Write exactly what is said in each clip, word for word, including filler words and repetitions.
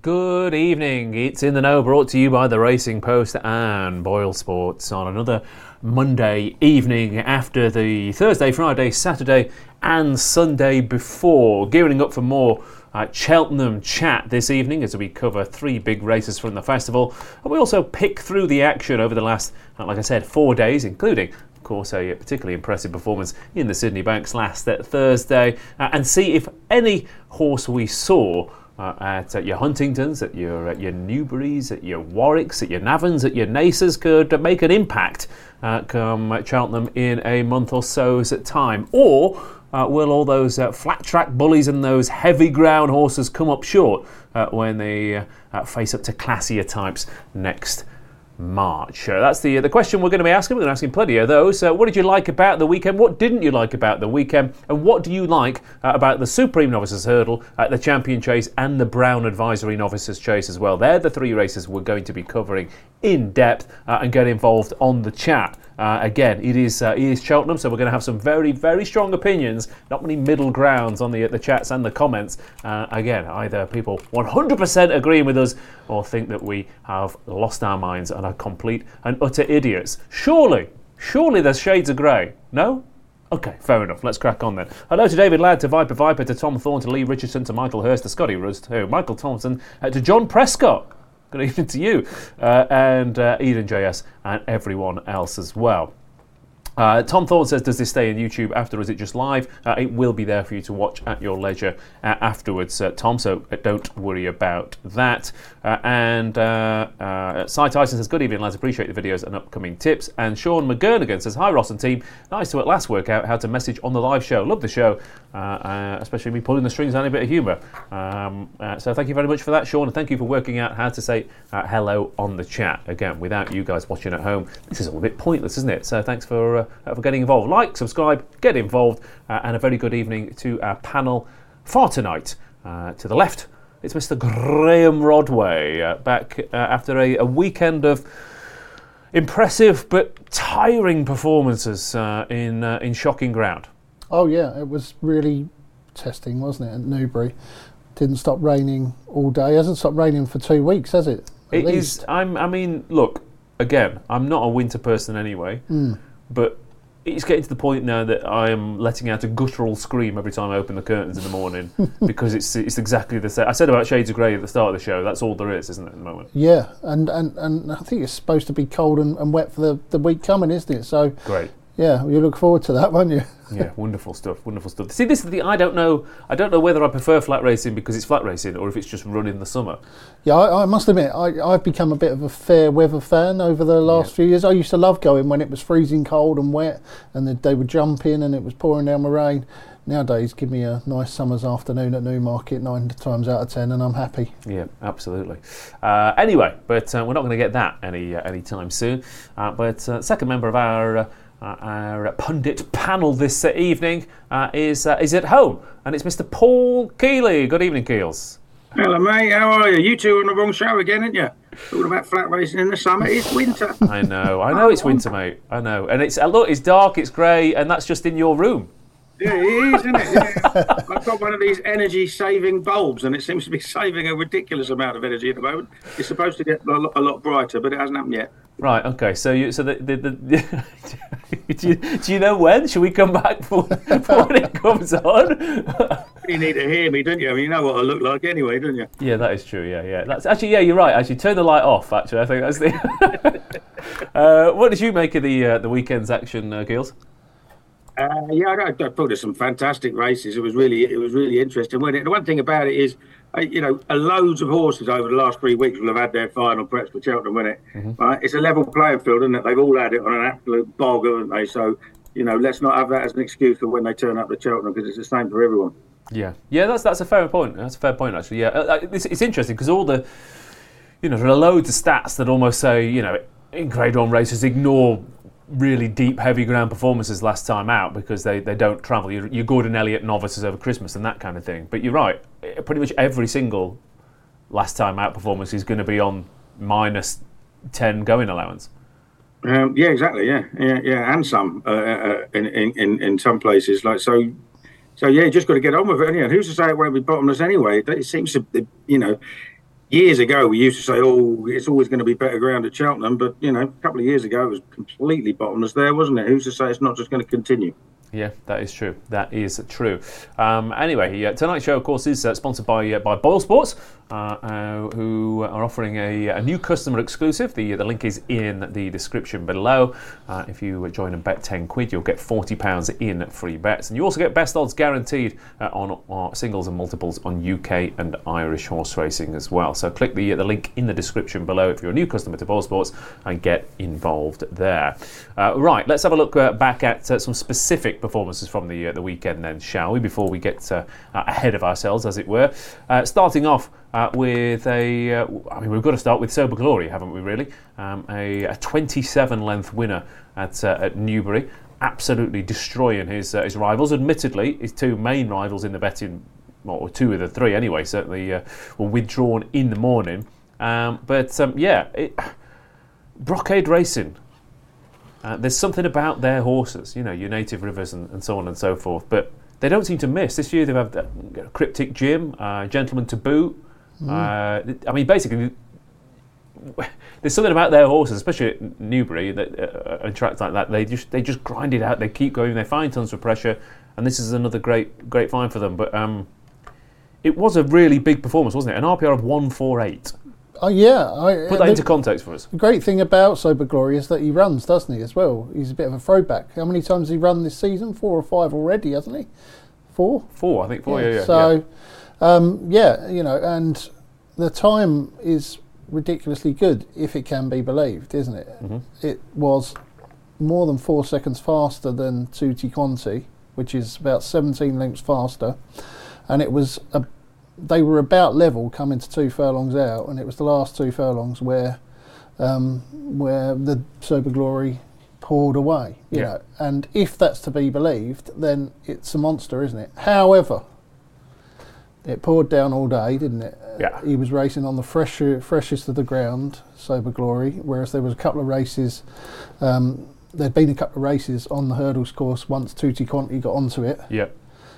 Good evening. It's In the Know, brought to you by the Racing Post and Boyle Sports on another Monday evening after the Thursday, Friday, Saturday and Sunday before. Gearing up for more uh, Cheltenham chat this evening as we cover three big races from the festival. And we also pick through the action over the last, like I said, four days, including of course, a particularly impressive performance in the Sydney Banks last Thursday, uh, and see if any horse we saw uh, at, at your Huntingtons, at your at your Newburys, at your Warwicks, at your Navans, at your Nacers could make an impact uh, come Cheltenham in a month or so's time, or uh, will all those uh, flat track bullies and those heavy ground horses come up short uh, when they uh, uh, face up to classier types next March? Uh, that's the the question we're going to be asking. We're going to be asking plenty of those. Uh, what did you like about the weekend? What didn't you like about the weekend? And what do you like uh, about the Supreme Novices Hurdle, uh, the Champion Chase and the Brown Advisory Novices Chase as well? They're the three races we're going to be covering in depth uh, and get involved on the chat. Uh, again, it is uh, it is Cheltenham, so we're going to have some very, very strong opinions. Not many middle grounds on the the chats and the comments. Uh, again, either people one hundred percent agreeing with us or think that we have lost our minds and are complete and utter idiots. Surely, surely there's shades of grey. No? Okay, fair enough. Let's crack on then. Hello to David Ladd, to Viper Viper, to Tom Thorne, to Lee Richardson, to Michael Hurst, to Scotty Rust, to Michael Thompson, uh, to John Prescott. Good evening to you, uh, and uh, Eden J S, and everyone else as well. Uh, Tom Thorne says, does this stay on YouTube after, or is it just live? Uh, it will be there for you to watch at your leisure uh, afterwards, uh, Tom, so uh, don't worry about that. Uh, and uh, uh, Cy Tyson says, good evening, lads, appreciate the videos and upcoming tips. And Sean McGurnigan says, hi, Ross and team, nice to at last work out how to message on the live show. Love the show, uh, uh, especially me pulling the strings and a bit of humour. Um, uh, so thank you very much for that, Sean, and thank you for working out how to say uh, hello on the chat. Again, without you guys watching at home, this is all a bit pointless, isn't it? So thanks for... Uh, for getting involved. Like, subscribe, get involved, uh, and a very good evening to our panel for tonight. Uh, to the left, it's Mister Graham Rodway, uh, back uh, after a, a weekend of impressive but tiring performances uh, in uh, in shocking ground. Oh yeah, it was really testing, wasn't it, at Newbury? Didn't stop raining all day. It hasn't stopped raining for two weeks, has it? At It least. is. I'm. I mean, look. Again, I'm not a winter person anyway, mm. but it's getting to the point now that I am letting out a guttural scream every time I open the curtains in the morning because it's it's exactly the same. I said about Shades of Grey at the start of the show. That's all there is, isn't it, at the moment? Yeah, and, and, and I think it's supposed to be cold and, and wet for the, the week coming, isn't it? So great. Yeah, you look forward to that, won't you? Yeah, wonderful stuff, wonderful stuff. See, this is the I don't know. I don't know whether I prefer flat racing because it's flat racing or if it's just run in the summer. Yeah, I, I must admit, I, I've become a bit of a fair weather fan over the last yeah. few years. I used to love going when it was freezing cold and wet, and the, they would jump in and it was pouring down the rain. Nowadays, give me a nice summer's afternoon at Newmarket nine times out of ten, and I'm happy. Yeah, absolutely. Uh, anyway, but uh, we're not going to get that any uh, any time soon. Uh, but uh, second member of our. Uh, Uh, our pundit panel this uh, evening uh, is uh, is at home, and it's Mister Paul Keeley. Good evening, Keels. Hello, mate. How are you? You two are on the wrong show again, aren't you? Talking about flat racing in the summer. It's winter. I know. I know it's winter, mate. I know. And it's uh, look, it's dark, it's grey, and that's just in your room. Yeah, it is, isn't it? Yeah. I've got one of these energy-saving bulbs, and it seems to be saving a ridiculous amount of energy at the moment. It's supposed to get a lot, a lot brighter, but it hasn't happened yet. Right. Okay. So you. So the. the, the, the do, you, do you know when? Should we come back for, for when it comes on? You need to hear me, don't you? I mean, you know what I look like anyway, don't you? Yeah, that is true. Yeah, yeah. That's actually. Yeah, you're right. Actually, turn the light off. Actually, I think that's the. uh, what did you make of the uh, the weekend's action, uh, Gilles? Uh, yeah, I, I thought there's some fantastic races. It was really, it was really interesting. When it, the one thing about it is, uh, you know, uh, loads of horses over the last three weeks will have had their final preps for Cheltenham, won't it? Mm-hmm. Right? It's a level playing field, isn't it? They've all had it on an absolute bog, haven't they? So, you know, let's not have that as an excuse for when they turn up to Cheltenham, because it's the same for everyone. Yeah, yeah, that's that's a fair point. That's a fair point, actually. Yeah, uh, it's, it's interesting because all the, you know, there are loads of stats that almost say, you know, in Grade One races, ignore really deep, heavy ground performances last time out because they, they don't travel. You're, you're Gordon Elliott novices over Christmas and that kind of thing. But you're right. Pretty much every single last time out performance is going to be on minus ten going allowance. Um, yeah, exactly. Yeah, yeah, yeah, and some uh, uh, in, in in some places. Like so, so yeah, you just got to get on with it. And who's to say it won't be bottomless anyway? It seems to, you know. Years ago, we used to say, "Oh, it's always going to be better ground at Cheltenham," but you know, a couple of years ago, it was completely bottomless there, wasn't it? Who's to say it's not just going to continue? Yeah, that is true. That is true. Um, anyway, uh, tonight's show, of course, is uh, sponsored by uh, by Boyle Sports, uh, uh, who are offering a, a new customer exclusive. The the link is in the description below. Uh, if you join and bet ten quid, you'll get forty pounds in free bets, and you also get best odds guaranteed uh, on, on singles and multiples on U K and Irish horse racing as well. So click the the link in the description below if you're a new customer to Boyle Sports and get involved there. Uh, right, let's have a look uh, back at uh, some specific performances from the uh, the weekend then, shall we, before we get uh, uh, ahead of ourselves, as it were. Uh, starting off uh, with a, uh, I mean, we've got to start with Sober Glory, haven't we, really? Um, a, a twenty-seven length winner at, uh, at Newbury, absolutely destroying his uh, his rivals. Admittedly, his two main rivals in the betting, well, or two of the three anyway, certainly uh, were withdrawn in the morning. Um, but um, yeah, it, Brocade Racing, Uh, there's something about their horses, you know, your Native Rivers and, and so on and so forth, but they don't seem to miss. This year they've had uh, Cryptic Jim, uh, Gentleman to Boot. Mm. Uh, I mean, basically, there's something about their horses, especially at Newbury, that uh, and tracks like that. They just they just grind it out. They keep going. They find tons of pressure, and this is another great great find for them. But um, it was a really big performance, wasn't it? An R P R of one forty-eight. Oh yeah, I, Put that the, into context for us. The great thing about Sober Glory is that he runs, doesn't he, as well? He's a bit of a throwback. How many times has he run this season? Four or five already, hasn't he? Four? Four, I think four, yeah, yeah. yeah so, yeah. Um, yeah, you know, and the time is ridiculously good, if it can be believed, isn't it? Mm-hmm. It was more than four seconds faster than Tutti Quanti, which is about seventeen lengths faster, and it was a they were about level coming to two furlongs out, and it was the last two furlongs where um, where the Sober Glory poured away. You yeah. know, and if that's to be believed, then it's a monster, isn't it? However, it poured down all day, didn't it? Yeah. He was racing on the fresh, freshest of the ground, Sober Glory, whereas there was a couple of races. Um, there'd been a couple of races on the hurdles course once Tutti Quanti got onto it. Yeah.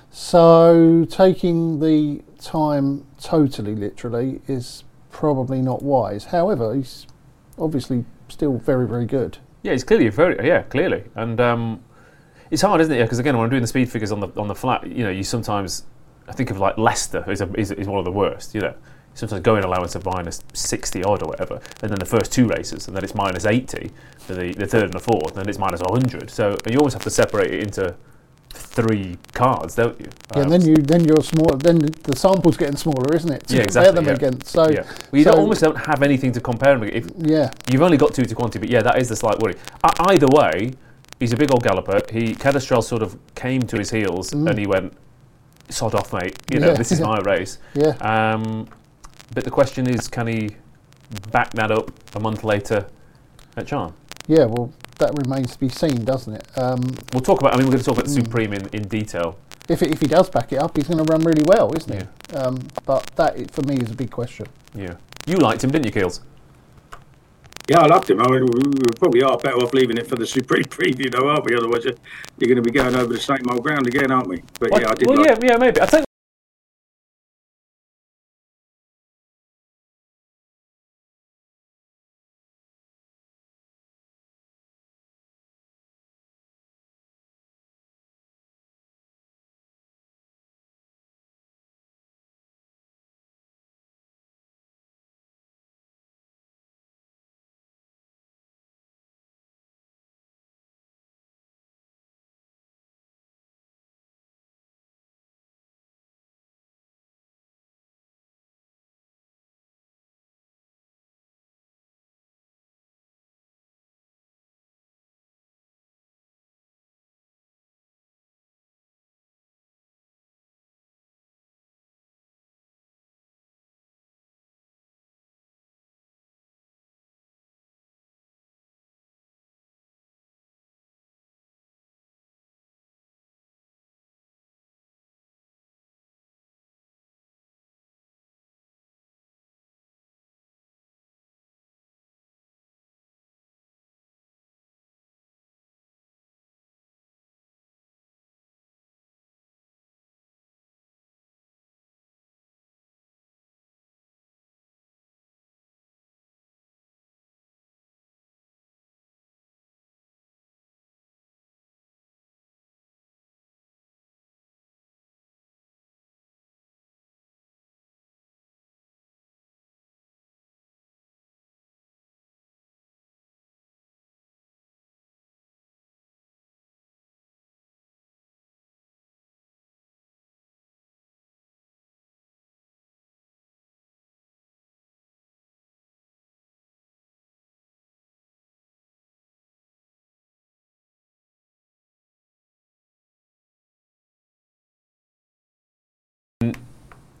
So taking the time totally literally is probably not wise. However, he's obviously still very, very good. Yeah, he's clearly very yeah, clearly, and um, it's hard, isn't it? Because again, when I'm doing the speed figures on the on the flat, you know, you sometimes I think of like Leicester is a, is, is one of the worst. You know, sometimes going allowance of minus sixty odd or whatever, and then the first two races, and then it's minus eighty for the the third and the fourth, and then it's minus one hundred. So you always have to separate it into three cards, don't you? Yeah, um, and then you then you're small. Then the sample's getting smaller, isn't it? To yeah, exactly. Compare them yeah. against. So, yeah. well, you so don't, almost don't have anything to compare them against. If yeah, you've only got Tutti Quanti, but yeah, that is the slight worry. I, either way, he's a big old galloper. He Cadestrel sort of came to his heels mm. and he went, "Sod off, mate. You know, yeah. this is my race." Yeah. Um, but the question is, can he back that up a month later at Charm? Yeah. Well, that remains to be seen, doesn't it? Um, we'll talk about. I mean, we're going to talk about the Supreme in, in detail. If it, if he does back it up, he's going to run really well, isn't he? Yeah. Um, but that, for me, is a big question. Yeah. You liked him, didn't you, Keels? Yeah, I loved him. I mean, we probably are better off leaving it for the Supreme preview, though, aren't we? Otherwise, you're, you're going to be going over the same old ground again, aren't we? But well, yeah, I did. Well, like yeah, yeah, maybe. I think.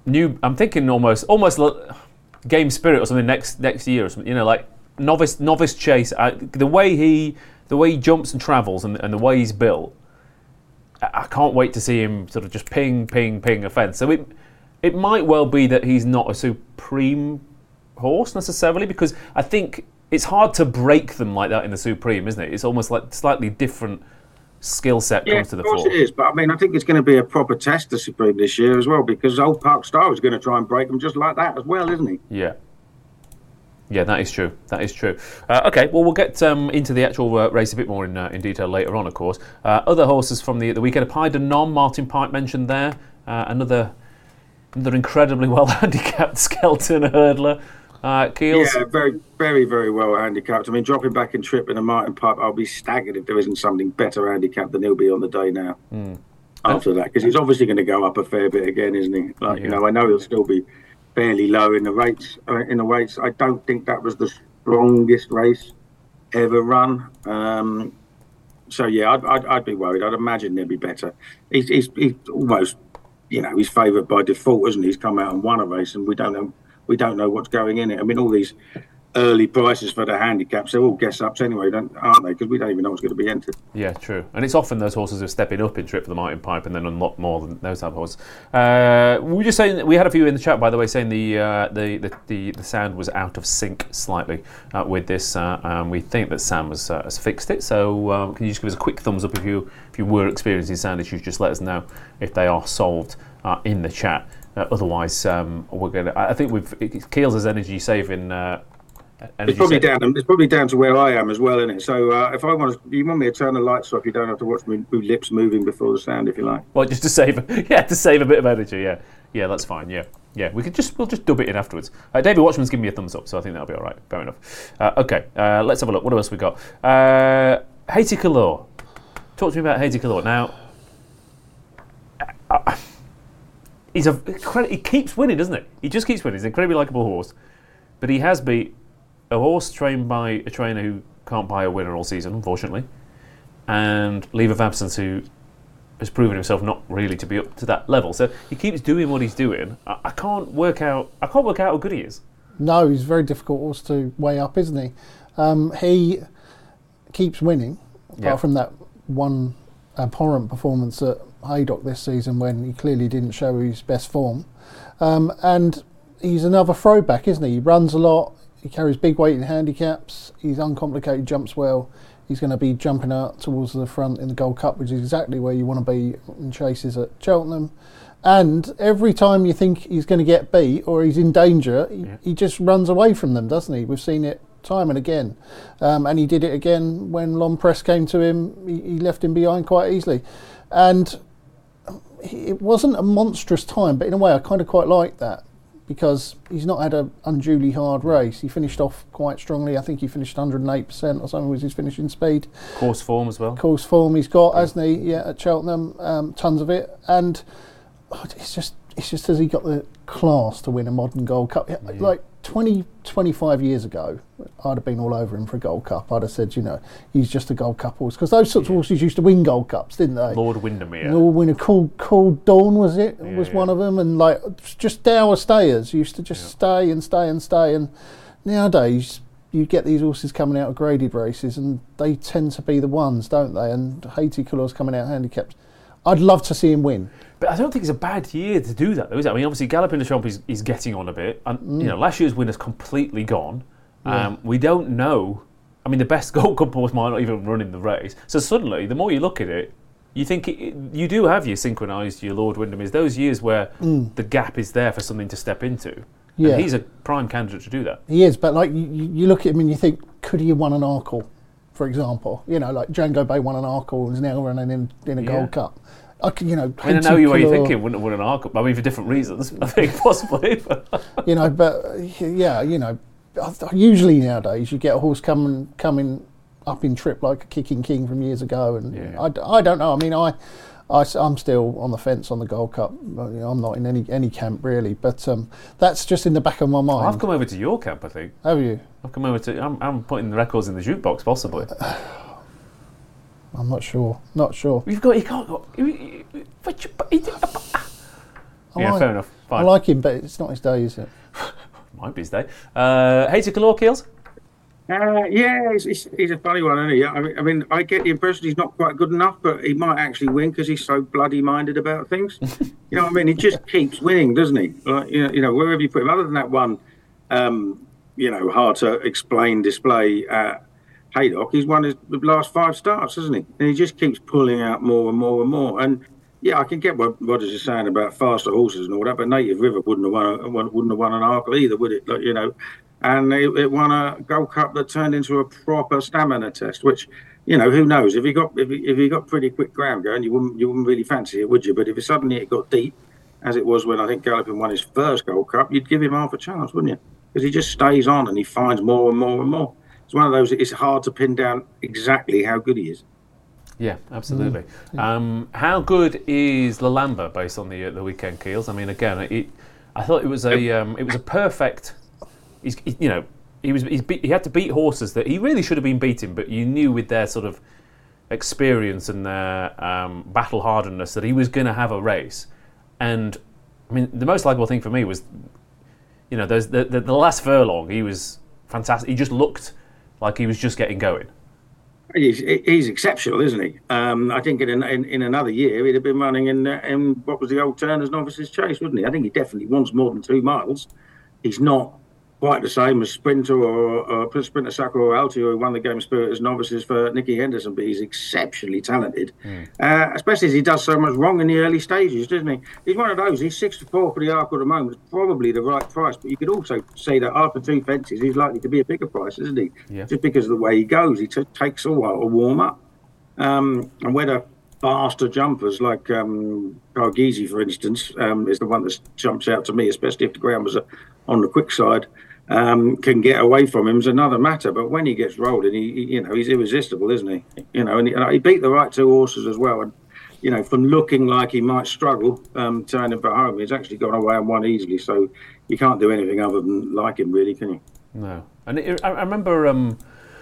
new. I'm thinking almost almost like Game Spirit or something next next year or something. You know, like novice novice chase. I, the way he the way he jumps and travels and, and the way he's built. I, I can't wait to see him sort of just ping, ping, ping a fence. So it it might well be that he's not a supreme horse necessarily, because I think it's hard to break them like that in the Supreme, isn't it? It's almost like slightly different skill set yeah, comes to the fore. Of course fore. it is, but I mean, I think it's going to be a proper test of Supreme this year as well, because Old Park Star is going to try and break them just like that as well, isn't he? Yeah. Yeah, that is true. That is true. Uh, okay, well, we'll get um, into the actual uh, race a bit more in uh, in detail later on, of course. Uh, other horses from the the weekend, Pied de Nom, Martin Pike mentioned there. Uh, another another incredibly well handicapped Skelton hurdler. Uh, Keels. Yeah, very, very, very well handicapped. I mean, dropping back in trip in a Martin Pipe, I'll be staggered if there isn't something better handicapped than he'll be on the day now. Mm. After that, because he's obviously going to go up a fair bit again, isn't he? Like, yeah. you know, I know he'll still be fairly low in the rates. Uh, in the weights, I don't think that was the strongest race ever run. Um, so yeah, I'd, I'd, I'd be worried. I'd imagine there'd be better. He's, he's, he's almost, you know, he's favoured by default, isn't he? He's come out and won a race, and we don't know. We don't know what's going in it. I mean, all these early prices for the handicaps, they're all guess-ups anyway, don't, aren't they? Because we don't even know what's going to be entered. Yeah, true. And it's often those horses who are stepping up in trip for the Martin Pipe and then unlock more than those type of horses. Uh, we were just saying, we had a few in the chat, by the way, saying the uh, the, the, the the sound was out of sync slightly uh, with this. Uh, um, we think that Sam has, uh, has fixed it. So um, can you just give us a quick thumbs up if you if you were experiencing sound issues? Just let us know if they are solved uh, in the chat. Uh, otherwise, um, we're going to. I think we've Keels' energy saving. Uh, energy it's probably saving. down. It's probably down to where I am as well, isn't it? So uh, if I want to, you want me to turn the lights off, you don't have to watch me lips moving before the sound, if you like. Well, just to save, yeah, to save a bit of energy. Yeah, yeah, that's fine. Yeah, yeah, we could just we'll just dub it in afterwards. Uh, David Watchman's giving me a thumbs up, so I think that'll be all right. Fair enough. Uh, okay, uh, let's have a look. What else we got? Uh, Haiti Kalor. Talk to me about Haiti Kalor now. Uh, He's a he keeps winning, doesn't he? He just keeps winning. He's an incredibly likeable horse, but he has beat a horse trained by a trainer who can't buy a winner all season, unfortunately, and Leave of Absence, who has proven himself not really to be up to that level. So he keeps doing what he's doing. I, I can't work out. I can't work out how good he is. No, he's a very difficult horse to weigh up, isn't he? Um, he keeps winning, apart Yeah. from that one abhorrent performance at Haydock this season when he clearly didn't show his best form. Um, and he's another throwback, isn't he? He runs a lot, he carries big weight in handicaps, he's uncomplicated, jumps well. He's going to be jumping out towards the front in the Gold Cup, which is exactly where you want to be in chases at Cheltenham. And every time you think he's going to get beat or he's in danger, he, Yeah. he just runs away from them, doesn't he? We've seen it time and again. Um, and he did it again when Lon Press came to him. He, he left him behind quite easily. And it wasn't a monstrous time, but in a way I kind of quite like that, because he's not had an unduly hard race. He finished off quite strongly. I think he finished one hundred eight percent or something was his finishing speed. Course form as well. Course form he's got, yeah. hasn't he? Yeah, at Cheltenham, um, tons of it. And oh, it's just, it's just as he got the class to win a modern Gold Cup. Yeah. Like twenty, twenty-five years ago, I'd have been all over him for a Gold Cup. I'd have said, you know, he's just a Gold Cup horse, because those sorts yeah. of horses used to win Gold Cups, didn't they? Lord Windermere. Lord Windermere, Cool, cool Dawn was it? Yeah, was yeah. one of them, and like just dour stayers used to just yeah. stay and stay and stay. And nowadays, you get these horses coming out of graded races, and they tend to be the ones, don't they? And Haiti Kalor's coming out handicapped. I'd love to see him win. But I don't think it's a bad year to do that, though, is it? I mean, obviously, Galloping the Champ is, is getting on a bit. And, mm. you know, last year's winner's completely gone. Yeah. Um, we don't know. I mean, the best Gold Cup horse might not even run in the race. So suddenly, the more you look at it, you think it, you do have your synchronised, your Lord Windermere's, those years where mm. the gap is there for something to step into. Yeah. And he's a prime candidate to do that. He is, but like you, you look at him and you think, could he have won an Arkle, for example? You know, like Django Bay won an Arkle and is now running in, in a Yeah. Gold Cup. I can, you know, I mean, I know you what you're Kalor, thinking, wouldn't have won an Arc. I mean, for different reasons, I think, possibly. you know, but yeah, you know, usually nowadays you get a horse coming coming up in trip like a Kicking King from years ago, and Yeah. I, I don't know. I mean, I, I I'm still on the fence on the Gold Cup. You know, I'm not in any any camp really, but um, that's just in the back of my mind. I've come over to your camp, I think. Have you? I've come over to. I'm, I'm putting the records in the jukebox, possibly. I'm not sure. Not sure. You've got. You can't go. You, you, but you, but you, I yeah, might, fair enough. Fine. I like him, but it's not his day, is it? Might be his day. Uh, Hater Galore, Keels? Uh, yeah, he's, he's, he's a funny one, isn't he? I mean, I mean, I get the impression he's not quite good enough, but he might actually win because he's so bloody minded about things. You know what I mean? He just keeps winning, doesn't he? Like, you know, you know, wherever you put him, other than that one, um, you know, hard to explain display at Haydock, he's won his last five starts, hasn't he? And he just keeps pulling out more and more and more. And yeah, I can get what Rogers is saying about faster horses and all that, but Native River wouldn't have won, a, wouldn't have won an Arkle either, would it? Like, you know. And it, it won a Gold Cup that turned into a proper stamina test, which, you know, who knows? If he got if he, if he got pretty quick ground going, you wouldn't you wouldn't really fancy it, would you? But if it suddenly it got deep, as it was when I think Gallopin won his first Gold Cup, you'd give him half a chance, wouldn't you? Because he just stays on and he finds more and more and more. It's one of those. It's hard to pin down exactly how good he is. Yeah, absolutely. Mm, yeah. Um, how good is Lalamba based on the uh, the weekend, Keels? I mean, again, it, I thought it was a um, it was a perfect. He's, he, you know, he was he's beat, he had to beat horses that he really should have been beating, but you knew with their sort of experience and their um, battle hardness that he was going to have a race. And I mean, the most likable thing for me was, you know, there's the, the the last furlong. He was fantastic. He just looked like he was just getting going. He's, he's exceptional, isn't he? Um, I think in, in in another year he'd have been running in in what was the old Turner's Novices Chase, wouldn't he? I think he definitely wants more than two miles. He's not quite the same as Sprinter or, or Sprinter Sucker or Altior, who won the Game of Spirit as novices for Nicky Henderson, but he's exceptionally talented, mm. uh, especially as he does so much wrong in the early stages, doesn't he? He's one of those. He's six to four for the Arkle at the moment. It's probably the right price, but you could also say that after two fences, he's likely to be a bigger price, isn't he? Yeah. Just because of the way he goes. He t- takes a while to warm up. Um, and whether faster jumpers like um, Cargisi, for instance, um, is the one that jumps out to me, especially if the ground was uh, on the quick side. Um, can get away from him is another matter, but when he gets rolling, he, he you know he's irresistible, isn't he? You know, and he, and he beat the right two horses as well. And you know, from looking like he might struggle um, turning for home, he's actually gone away and won easily. So you can't do anything other than like him, really, can you? No. And it, I, I remember um,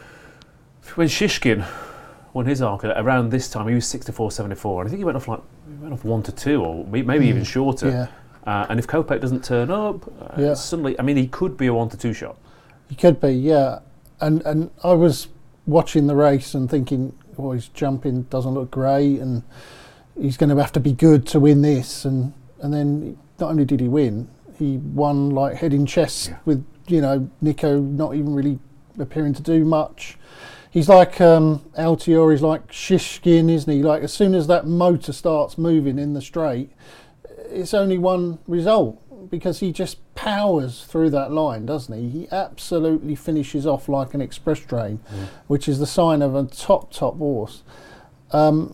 when Shishkin won his Arkle around this time, he was six to four, seven to four, and I think he went off like he went off one to two, or maybe mm. even shorter. Yeah. Uh, and if Kopech doesn't turn up, uh, yeah. suddenly, I mean, he could be a one to two shot. He could be, yeah. And and I was watching the race and thinking, oh, his jumping doesn't look great, and he's going to have to be good to win this. And and then not only did he win, he won like head in chest yeah. with, you know, Nico not even really appearing to do much. He's like um, Altior, he's like Shishkin, isn't he? Like as soon as that motor starts moving in the straight, it's only one result because he just powers through that line, doesn't he? He absolutely finishes off like an express train, mm. which is the sign of a top, top horse. Um,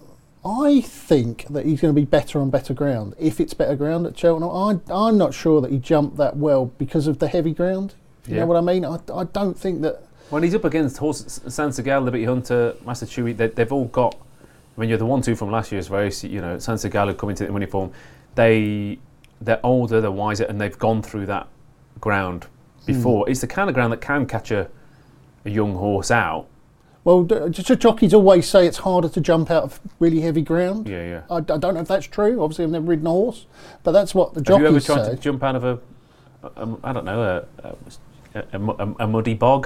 I think that he's going to be better on better ground, if it's better ground at Cheltenham. I, I'm not sure that he jumped that well because of the heavy ground. You yeah. know what I mean? I, I don't think that... When he's up against horses, Sansegal, Liberty Hunter, Master Chewy, they, they've all got... I mean, you're the one two from last year's race, you know, Sansegal who come into the winning form. They, they're older, they're wiser, and they've gone through that ground before. Mm. It's the kind of ground that can catch a, a young horse out. Well, d- d- jockeys always say it's harder to jump out of really heavy ground. Yeah, yeah. I, I don't know if that's true. Obviously, I've never ridden a horse, but that's what the jockeys say. Have you ever tried say. to jump out of a, a, a I don't know, a, a, a, a, a muddy bog?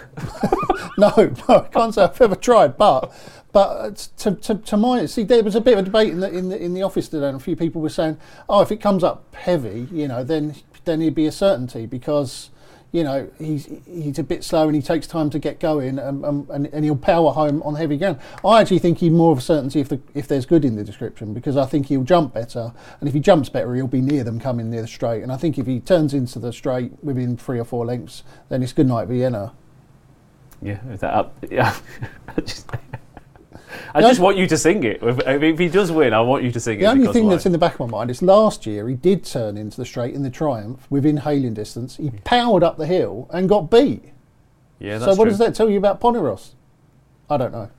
no, no, I can't say I've ever tried, but... But to, to, to my see, there was a bit of a debate in the in the in the office today, and a few people were saying, "Oh, if it comes up heavy, you know, then then he'd be a certainty because, you know, he's he's a bit slow and he takes time to get going, and and, and he'll power home on heavy ground." I actually think he's more of a certainty if the if there's good in the description, because I think he'll jump better, and if he jumps better, he'll be near them coming near the straight. And I think if he turns into the straight within three or four lengths, then it's good night Vienna. Yeah, is that up? Yeah. just, I just want you to sing it. If he does win, I want you to sing it. The only thing that's in the back of my mind is last year he did turn into the straight in the Triumph within hailing distance. He powered up the hill and got beat. Yeah, that's So what true. does that tell you about Poneros? I don't know.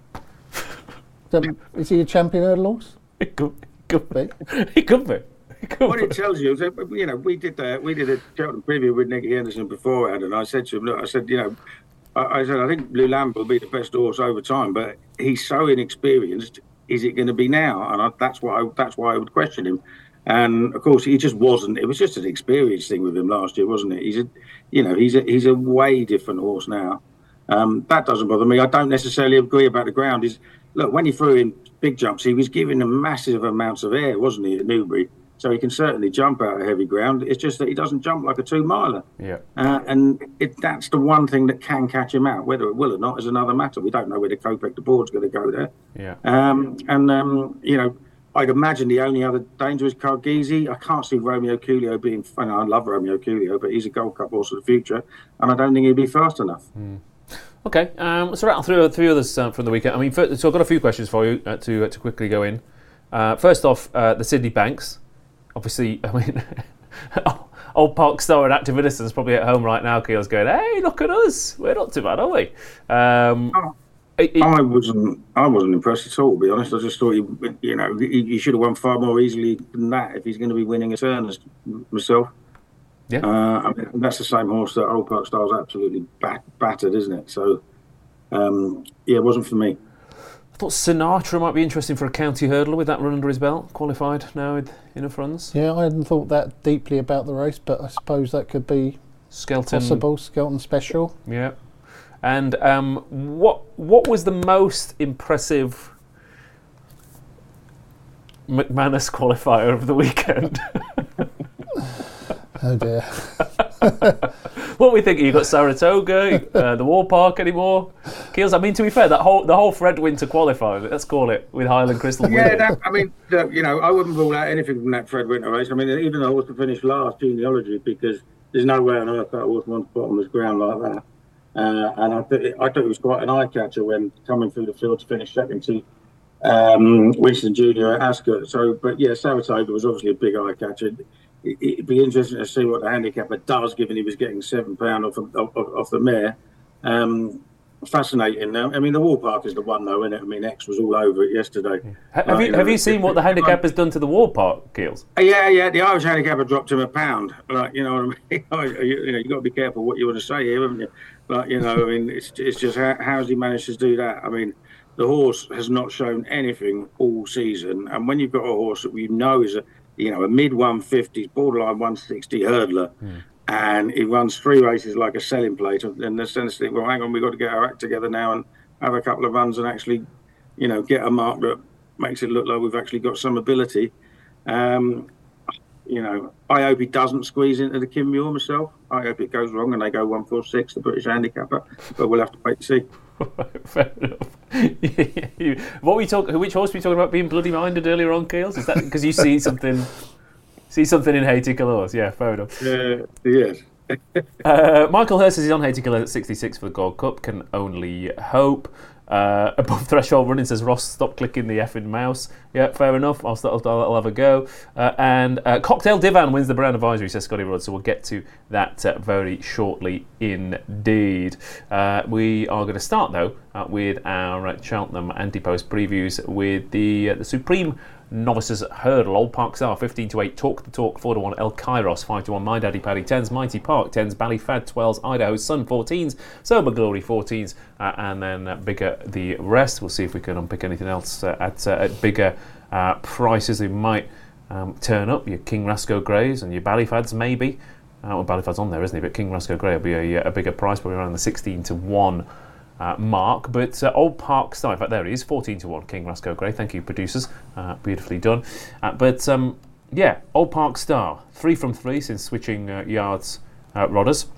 um, is he a champion hurdle horse? It could, it could be. He could be. It could what be. it tells you is that, you know, we did uh, we did a Cheltenham preview with Nicky Henderson beforehand, and I said to him, look, I said, you know, I, I said I think Lulamb will be the best horse over time, but he's so inexperienced. Is it going to be now? And I, that's why I, that's why I would question him. And of course, he just wasn't. It was just an experience thing with him last year, wasn't it? He's a, you know, he's a he's a way different horse now. Um, that doesn't bother me. I don't necessarily agree about the ground. He's, look, when he threw in big jumps, he was giving them massive amounts of air, wasn't he, at Newbury? So he can certainly jump out of heavy ground. It's just that he doesn't jump like a two-miler. Yeah. Uh, and it, that's the one thing that can catch him out. Whether it will or not is another matter. We don't know whether Kopek the board's going to go there. Yeah. Um, and, um, you know, I'd imagine the only other danger is Cargizi. I can't see Romeo Coolio being... I know I love Romeo Coolio, but he's a Gold Cup horse of the future, and I don't think he'd be fast enough. Mm. Okay, um, let's rattle through three others uh, from the weekend. I mean, first, so I've got a few questions for you uh, to uh, to quickly go in. Uh, first off, uh, the Sydney Banks. Obviously, I mean, old Park Star and Active Innocence probably at home right now. Keel's going, hey, look at us. We're not too bad, are we? Um, oh, it, it, I wasn't. I wasn't impressed at all, to be honest. I just thought he, you know, he, he should have won far more easily than that if he's going to be winning a turn as myself. Yeah, uh, I mean, that's the same horse that Old Park Star's absolutely bat- battered, isn't it? So, um, yeah, it wasn't for me. I thought Sinatra might be interesting for a county hurdler with that run under his belt, qualified now with enough runs. Yeah, I hadn't thought that deeply about the race, but I suppose that could be Skelton. possible. Skelton Special. Yeah, and um, what what was the most impressive McManus qualifier of the weekend? Oh dear. What are we thinking? You got Saratoga, uh, the War Park anymore? Keels, I mean, to be fair, that whole the whole Fred Winter qualifier, let's call it, with Highland Crystal. Yeah, that, I mean, the, you know, I wouldn't rule out anything from that Fred Winter race. I mean, even the horse to finish last, Genealogy, because there's no way on earth that horse wants bottomless ground like that. Uh, and I, th- I thought it was quite an eye catcher when coming through the field to finish second to um, Winston Junior at Ascot. So, but yeah, Saratoga was obviously a big eye catcher. It'd be interesting to see what the handicapper does, given he was getting seven pound off, off off the mare. Um, fascinating. Now, I mean, the War Park is the one, though, isn't it? I mean, X was all over it yesterday. Have uh, you you know, have you seen what the handicapper's done to the War Park, Keels? Yeah, yeah. The Irish handicapper dropped him a pound. Like, you know what I mean? you, you know, you got to be careful what you want to say here, haven't you? Like, you know, I mean, it's it's just how how's he managed to do that? I mean, the horse has not shown anything all season, and when you've got a horse that you know is a you know, a mid one fifties, borderline one sixty hurdler, mm. and he runs three races like a selling plate. And the sense that, well, hang on, we've got to get our act together now and have a couple of runs and actually, you know, get a mark that makes it look like we've actually got some ability. Um, you know, I hope he doesn't squeeze into the Kim Muir myself. I hope it goes wrong and they go one four six, the British handicapper. But we'll have to wait and see. Fair enough. What we talk? Which horse were we talking about being bloody minded earlier on, Keels? Is that because you see something? See something in Haiti Colours? Yeah, fair enough. Uh, yes. uh, Michael Hurst is on Haiti Colours at sixty-six for the Gold Cup. Can only hope. Uh, above threshold running, says Ross. Stop clicking the effing mouse. Yeah, fair enough. I'll, I'll, I'll have a go. Uh, and uh, Cocktail Divan wins the Brown Advisory, says Scotty Rudd. So we'll get to that uh, very shortly indeed. Uh, we are going to start though uh, with our uh, Cheltenham anti-post previews with the uh, the Supreme Novices Hurdle. Old Park Star fifteen to eight, Talk the Talk four to one, El Kairos five to one, My Daddy Paddy tens, Mighty Park tens, Ballyfad twelves, Idaho Sun fourteens, Sober Glory fourteens, uh, and then uh, bigger the rest. We'll see if we can unpick anything else uh, at, uh, at bigger uh, prices. They might um, turn up your King Rasco Greys and your Ballyfads maybe. Uh, well, Ballyfad's on there, isn't he? But King Rasco Grey will be a, a bigger price, probably around the sixteen to one. Uh, mark, but uh, Old Park Star, in fact there he is, fourteen to one, King Rasco Grey. Thank you producers, uh, beautifully done. Uh, but um, yeah, Old Park Star, three from three since switching uh, yards uh, rodders,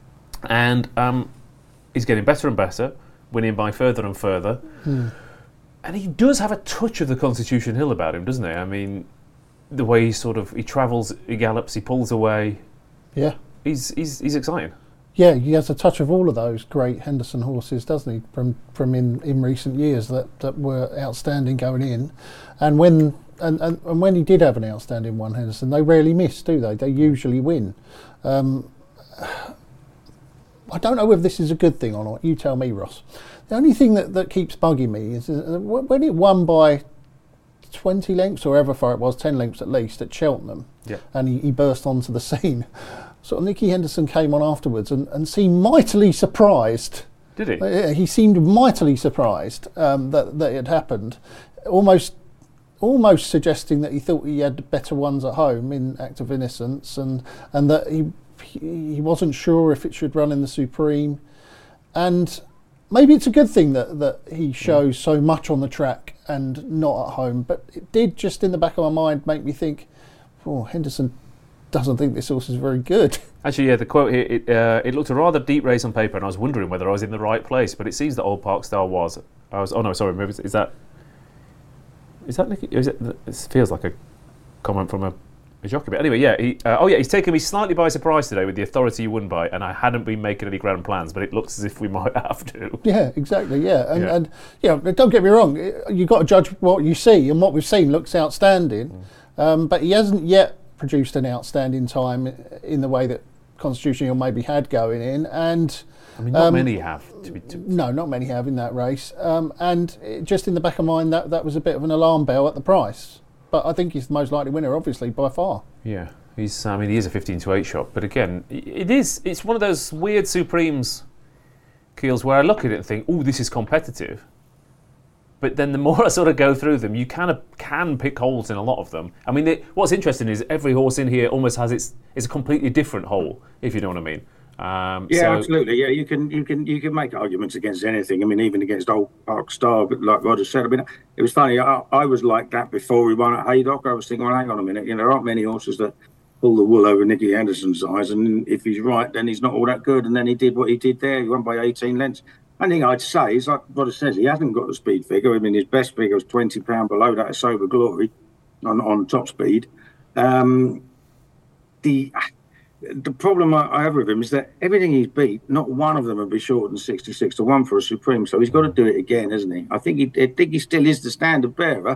and um, he's getting better and better, winning by further and further. Hmm. And he does have a touch of the Constitution Hill about him, doesn't he? I mean, the way he sort of he travels, he gallops, he pulls away. Yeah, he's he's he's exciting. Yeah, he has a touch of all of those great Henderson horses, doesn't he, from from in, in recent years that, that were outstanding going in. And when and, and, and when he did have an outstanding one, Henderson, they rarely miss, do they? They usually win. Um, I don't know whether this is a good thing or not. You tell me, Ross. The only thing that, that keeps bugging me is uh, when it won by twenty lengths or ever far it was, ten lengths at least, at Cheltenham, yeah. and he, he burst onto the scene. So Nicky Henderson came on afterwards and, and seemed mightily surprised. Did he? Uh, he seemed mightily surprised um, that, that it happened. Almost almost suggesting that he thought he had better ones at home in Act of Innocence, and and that he he wasn't sure if it should run in the Supreme, and maybe it's a good thing that that he shows so much on the track and not at home. But it did just in the back of my mind make me think, oh, Henderson doesn't think this horse is very good. Actually, yeah, the quote here, it, uh, it looked a rather deep race on paper, and I was wondering whether I was in the right place, but it seems that Old Park Star was. I was. Oh no, sorry, maybe is that is that Nicky? Is it? It feels like a comment from a, a jockey. But anyway, yeah. He, uh, oh yeah, he's taken me slightly by surprise today with the authority he won by, and I hadn't been making any grand plans, but it looks as if we might have to. Yeah, exactly. Yeah, and Yeah. and yeah, don't get me wrong. You've got to judge what you see, and what we've seen looks outstanding, mm. um, but he hasn't yet produced an outstanding time in the way that Constitution Hill maybe had going in, and I mean, not um, many have. To be, to no, not many have in that race, um, and it, just in the back of mind, that that was a bit of an alarm bell at the price. But I think he's the most likely winner, obviously, by far. Yeah, he's. I mean, he is a fifteen to eight shot, but again, it is. It's one of those weird Supremes, Keels, where I look at it and think, "Oh, this is competitive." But then the more I sort of go through them, you kind of can pick holes in a lot of them. I mean, they, what's interesting is every horse in here almost has its is a completely different hole, if you know what I mean. Um, yeah, so, absolutely. Yeah, you can you can you can make arguments against anything. I mean, even against Old Park Star, but like Roger said, I mean, it was funny. I, I was like that before we won at Haydock. I was thinking, well, hang on a minute. You know, there aren't many horses that pull the wool over Nicky Henderson's eyes, and if he's right, then he's not all that good. And then he did what he did there. He won by eighteen lengths. I think I'd say is like Roger says, he hasn't got the speed figure. I mean, his best figure was twenty pounds below that of Sober Glory on on top speed. Um, the The problem I have with him is that everything he's beat, not one of them would be shorter than sixty-six to one for a Supreme. So he's got to do it again, isn't he? I think he, I think he still is the standard bearer,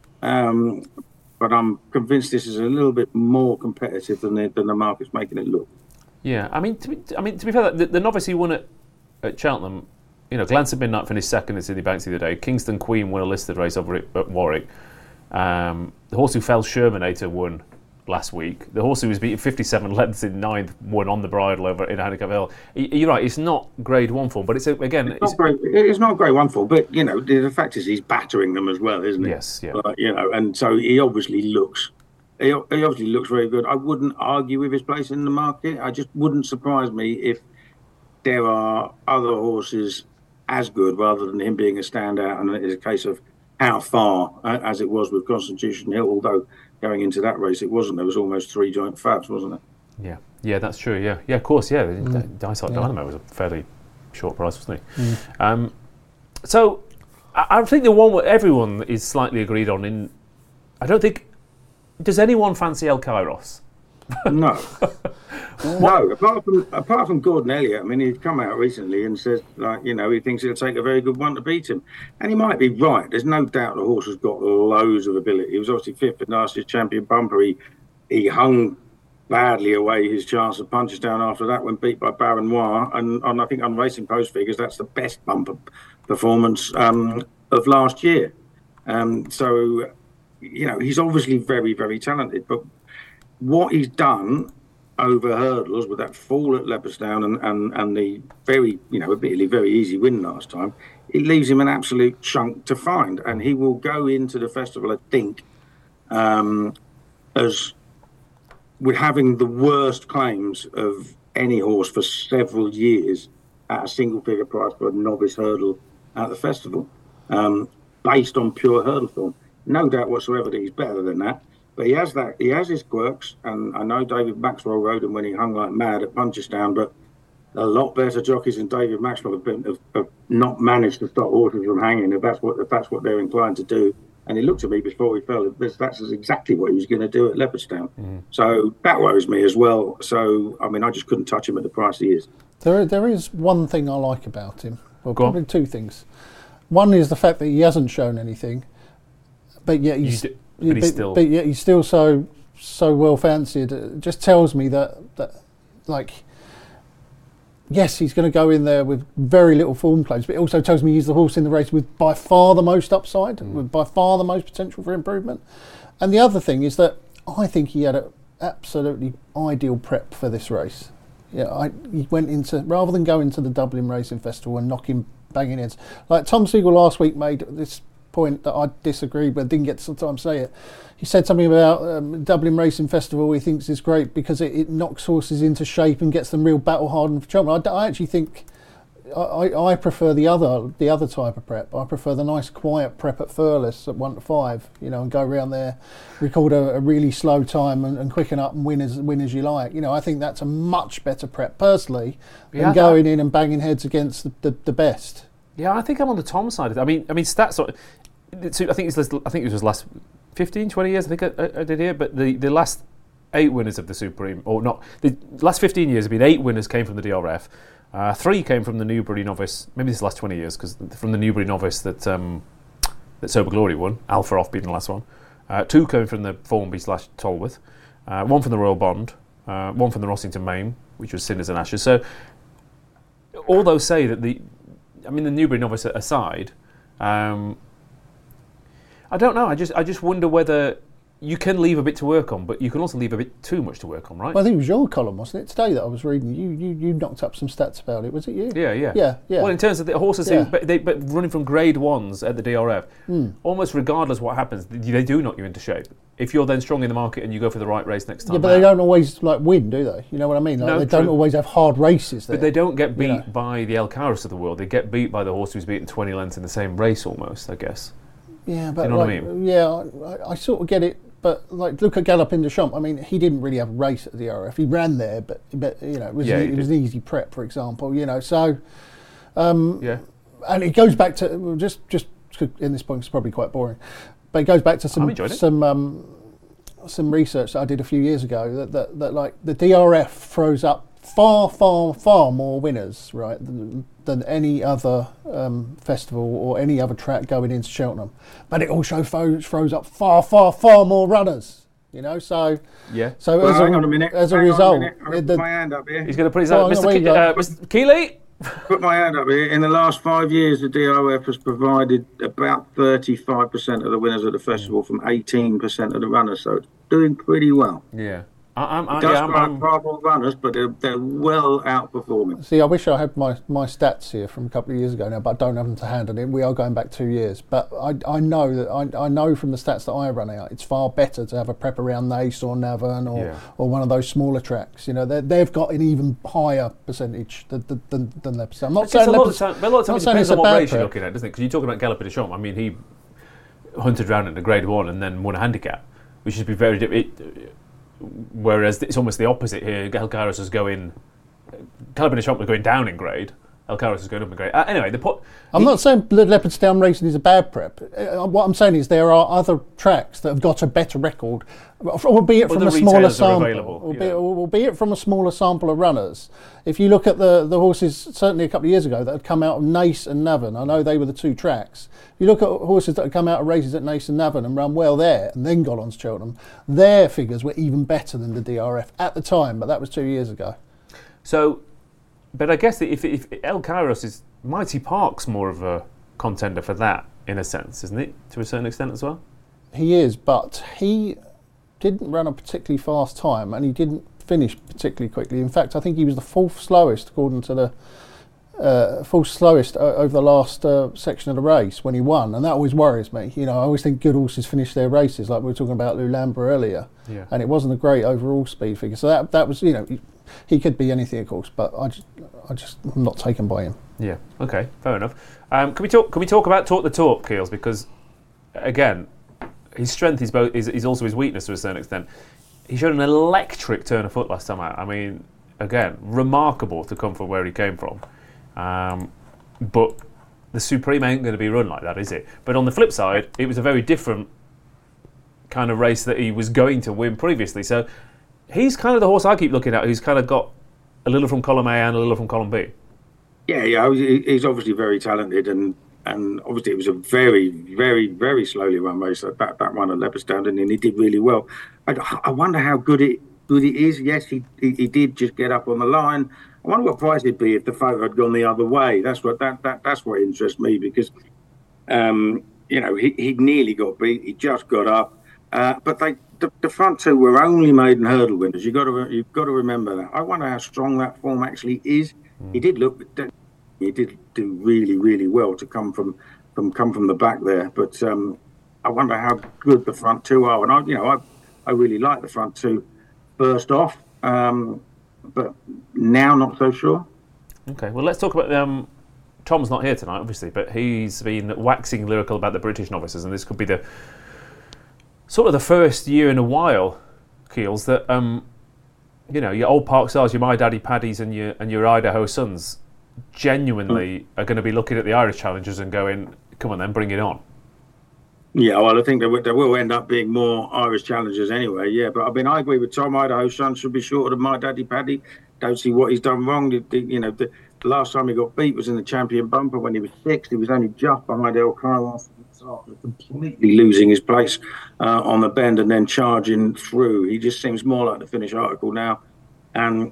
um, but I'm convinced this is a little bit more competitive than the, than the market's making it look. Yeah, I mean, to be, I mean, to be fair, the, the novice he won at, at Cheltenham, you know, Glance at Midnight finished second in Sydney Banks the other day. Kingston Queen won a listed race over at, at Warwick. Um, the horse who fell, Shermanator, won last week. The horse who was beaten fifty-seven lengths in ninth won on the bridle over in Handicap Hill. You're right, it's not grade one form, but it's a, again... It's, it's not great. It's not grade one form, but, you know, the, the fact is he's battering them as well, isn't he? Yes, yeah. Uh, you know, and so he obviously looks... He, he obviously looks very good. I wouldn't argue with his place in the market. I just wouldn't surprise me if there are other horses as good rather than him being a standout, and it's a case of how far, uh, as it was with Constitution Hill, although going into that race it wasn't. There was almost three joint fabs, wasn't it? Yeah, yeah, that's true. Yeah, yeah, of course. Yeah, Mm. Dysart Yeah. Dynamo was a fairly short price, wasn't he? Mm. Um, so I, I think the one where everyone is slightly agreed on. In, I don't think does anyone fancy El Kairos? No. No, apart from apart from Gordon Elliott, I mean, he's come out recently and says, like, you know, he thinks it'll take a very good one to beat him. And he might be right. There's no doubt the horse has got loads of ability. He was obviously fifth in last year's Champion Bumper. He, he hung badly away his chance of punches down after that when beat by Baron Noir. And on, I think on Racing Post figures, that's the best bumper performance um, of last year. Um, so, you know, he's obviously very, very talented. But what he's done over hurdles with that fall at Leopardstown and, and, and the very, you know, admittedly very easy win last time, it leaves him an absolute chunk to find. And he will go into the festival, I think, um, as with having the worst claims of any horse for several years at a single figure price for a novice hurdle at the festival, um, based on pure hurdle form. No doubt whatsoever that he's better than that. But he has that. He has his quirks, and I know David Maxwell rode him when he hung like mad at Punchestown. But a lot better jockeys than David Maxwell have been have, have not managed to stop horses from hanging. If that's what if that's what they're inclined to do. And he looked at me before he fell. That's, that's exactly what he was going to do at Leopardstown. Mm-hmm. So that worries me as well. So I mean, I just couldn't touch him at the price he is. There, there is one thing I like about him. Well, Go probably on. two things. One is the fact that he hasn't shown anything, but yet he's. Do, but he's but, still, but yet he's still so so well fancied. It just tells me that that like yes, he's going to go in there with very little form claims, but it also tells me he's the horse in the race with by far the most upside, mm. with by far the most potential for improvement. And the other thing is that I think he had an absolutely ideal prep for this race. Yeah, I, he went into rather than go into the Dublin Racing Festival and knocking banging heads. Like Tom Siegel last week made this point that I disagreed with, didn't get to sometimes say it. He said something about um, Dublin Racing Festival he thinks is great because it, it knocks horses into shape and gets them real battle hardened for Cheltenham. I, I actually think I, I prefer the other the other type of prep. I prefer the nice quiet prep at Furless at one to five, you know, and go around there, record a, a really slow time and, and quicken up and win as win as you like. You know, I think that's a much better prep personally than yeah, going in and banging heads against the, the, the best. Yeah, I think I'm on the Tom side of it. I mean, I mean stats. I think it's I think it was last fifteen, twenty years. I think I, I did here, but the, the last eight winners of the Supreme, or not, the last fifteen years have been eight winners came from the D R F. Uh, three came from the Newbury Novice. Maybe this is the last twenty years, because from the Newbury Novice that um, that Sober Glory won. Alpha Off being the last one. Uh, two came from the Formby slash Tolworth. Uh, one from the Royal Bond. Uh, one from the Rossington Main, which was Cinders and Ashes. So all those say that the, I mean, the Newbury Novice aside, um, I don't know. I just I just wonder whether you can leave a bit to work on, but you can also leave a bit too much to work on, right? Well, I think it was your column, wasn't it, today that I was reading? You you, you knocked up some stats about it. Was it you? Yeah, yeah, yeah, yeah. Well, in terms of the horses, yeah. who, but, they, but running from grade ones at the D R F, mm. almost regardless what happens, they do knock you into shape. If you're then strong in the market and you go for the right race next time, yeah, but out, they don't always like win, do they? You know what I mean? Like, no, they true. don't always have hard races there. But they don't get beat you know? by the El Caris of the world. They get beat by the horse who's beaten twenty lengths in the same race, almost. I guess. Yeah, but you know like, what I mean? Yeah, I, I sort of get it. But like, look at Galopin Des Champs. I mean, he didn't really have a race at the D R F. He ran there, but but you know, it was yeah, an, it was an easy prep, for example. You know, so um, yeah, and it goes back to well, just just in this point, it's probably quite boring, but it goes back to some some um, some research that I did a few years ago that that, that like the D R F throws up far far far more winners, right, than, than any other um, festival or any other track going into Cheltenham, but it also throws, throws up far, far, far more runners. You know, so yeah. So well, as hang a, on a minute. as a hang result, on a minute. I'll it, put my hand up here. He's going to put his well, hand. no, Mister Ke- uh, Mister Keeley. Put my hand up here. In the last five years, the D R F has provided about thirty-five percent of the winners at the festival from eighteen percent of the runners, so it's doing pretty well. Yeah. I, I'm, I, it does yeah, I'm, I'm, far more runners, but they're, they're well outperforming. See, I wish I had my, my stats here from a couple of years ago now, but I don't have them to hand. And we are going back two years. But I, I know that I, I know from the stats that I run out, it's far better to have a prep around Naas or Navan or, yeah. or one of those smaller tracks. You know, they've got an even higher percentage than than, than Leopardstown. I'm not saying a lot Leopardstown. of time, but a lot of time it depends on what race you're looking at, doesn't it? Because you're talking about Galopin Des Champs. I mean, he hunted round in the Grade One and then won a handicap, which would be very different. Whereas it's almost the opposite here. El Caris is going, Galopin Des Champs was going down in grade. El Caris is going up in grade. Uh, anyway, the po- I'm he, not saying Leopardstown racing is a bad prep. Uh, what I'm saying is there are other tracks that have got a better record, albeit well, from a smaller sample. Albeit, yeah. albeit from a smaller sample of runners. If you look at the, the horses, certainly a couple of years ago, that had come out of Naas and Navan, I know they were the two tracks. If you look at horses that had come out of races at Naas and Navan and run well there and then got on to Cheltenham, their figures were even better than the D R F at the time, but that was two years ago. So, but I guess if, if El Caris is, Mighty Park's more of a contender for that, in a sense, isn't it, to a certain extent as well? He is, but he didn't run a particularly fast time and he didn't finish particularly quickly. In fact, I think he was the fourth slowest, according to the uh, fourth slowest uh, over the last uh, section of the race when he won, and that always worries me. You know, I always think good horses finish their races, like we were talking about Lou Lambert earlier, yeah. and it wasn't a great overall speed figure. So that that was, you know, he, he could be anything, of course, but I just, I just I'm not taken by him. Yeah. Okay. Fair enough. Um, can we talk? Can we talk about Talk the Talk, Keels? Because again, his strength is both is, is also his weakness to a certain extent. He showed an electric turn of foot last time out. I mean, again, remarkable to come from where he came from. Um, but the Supreme ain't going to be run like that, is it? But on the flip side, it was a very different kind of race that he was going to win previously. So he's kind of the horse I keep looking at, who's kind of got a little from column A and a little from column B. Yeah, yeah, he's obviously very talented, and and obviously it was a very, very, very slowly run race. That that, that run at Leopardstown, and he did really well. I, I wonder how good it good it is. Yes, he, he he did just get up on the line. I wonder what price it'd be if the photo had gone the other way. That's what that, that that's what interests me, because um, you know, he he nearly got beat. He just got up, uh, but they the, the front two were only maiden hurdle winners. You got to you've got to remember that. I wonder how strong that form actually is. Mm. He did look, he did do really really well to come from from come from the back there. But um, I wonder how good the front two are. And I, you know, I I really like the front two first off, um, but now not so sure. Okay, well, let's talk about um, Tom's not here tonight, obviously, but he's been waxing lyrical about the British novices, and this could be the sort of the first year in a while, Keels, that um, you know, your Old Park Stars, your My Daddy Paddies, and your and your Idaho Suns genuinely mm. are going to be looking at the Irish challengers and going, "Come on, then, bring it on." Yeah, well, I think there will, there will end up being more Irish challengers anyway. Yeah, but I mean, I agree with Tom. Idaho Suns should be shorter than My Daddy Paddy. Don't see what he's done wrong. The, the, you know, the, the last time he got beat was in the champion bumper when he was sixth. He was only just behind El Kairos, completely losing his place uh, on the bend and then charging through. He just seems more like the Finnish article now. And,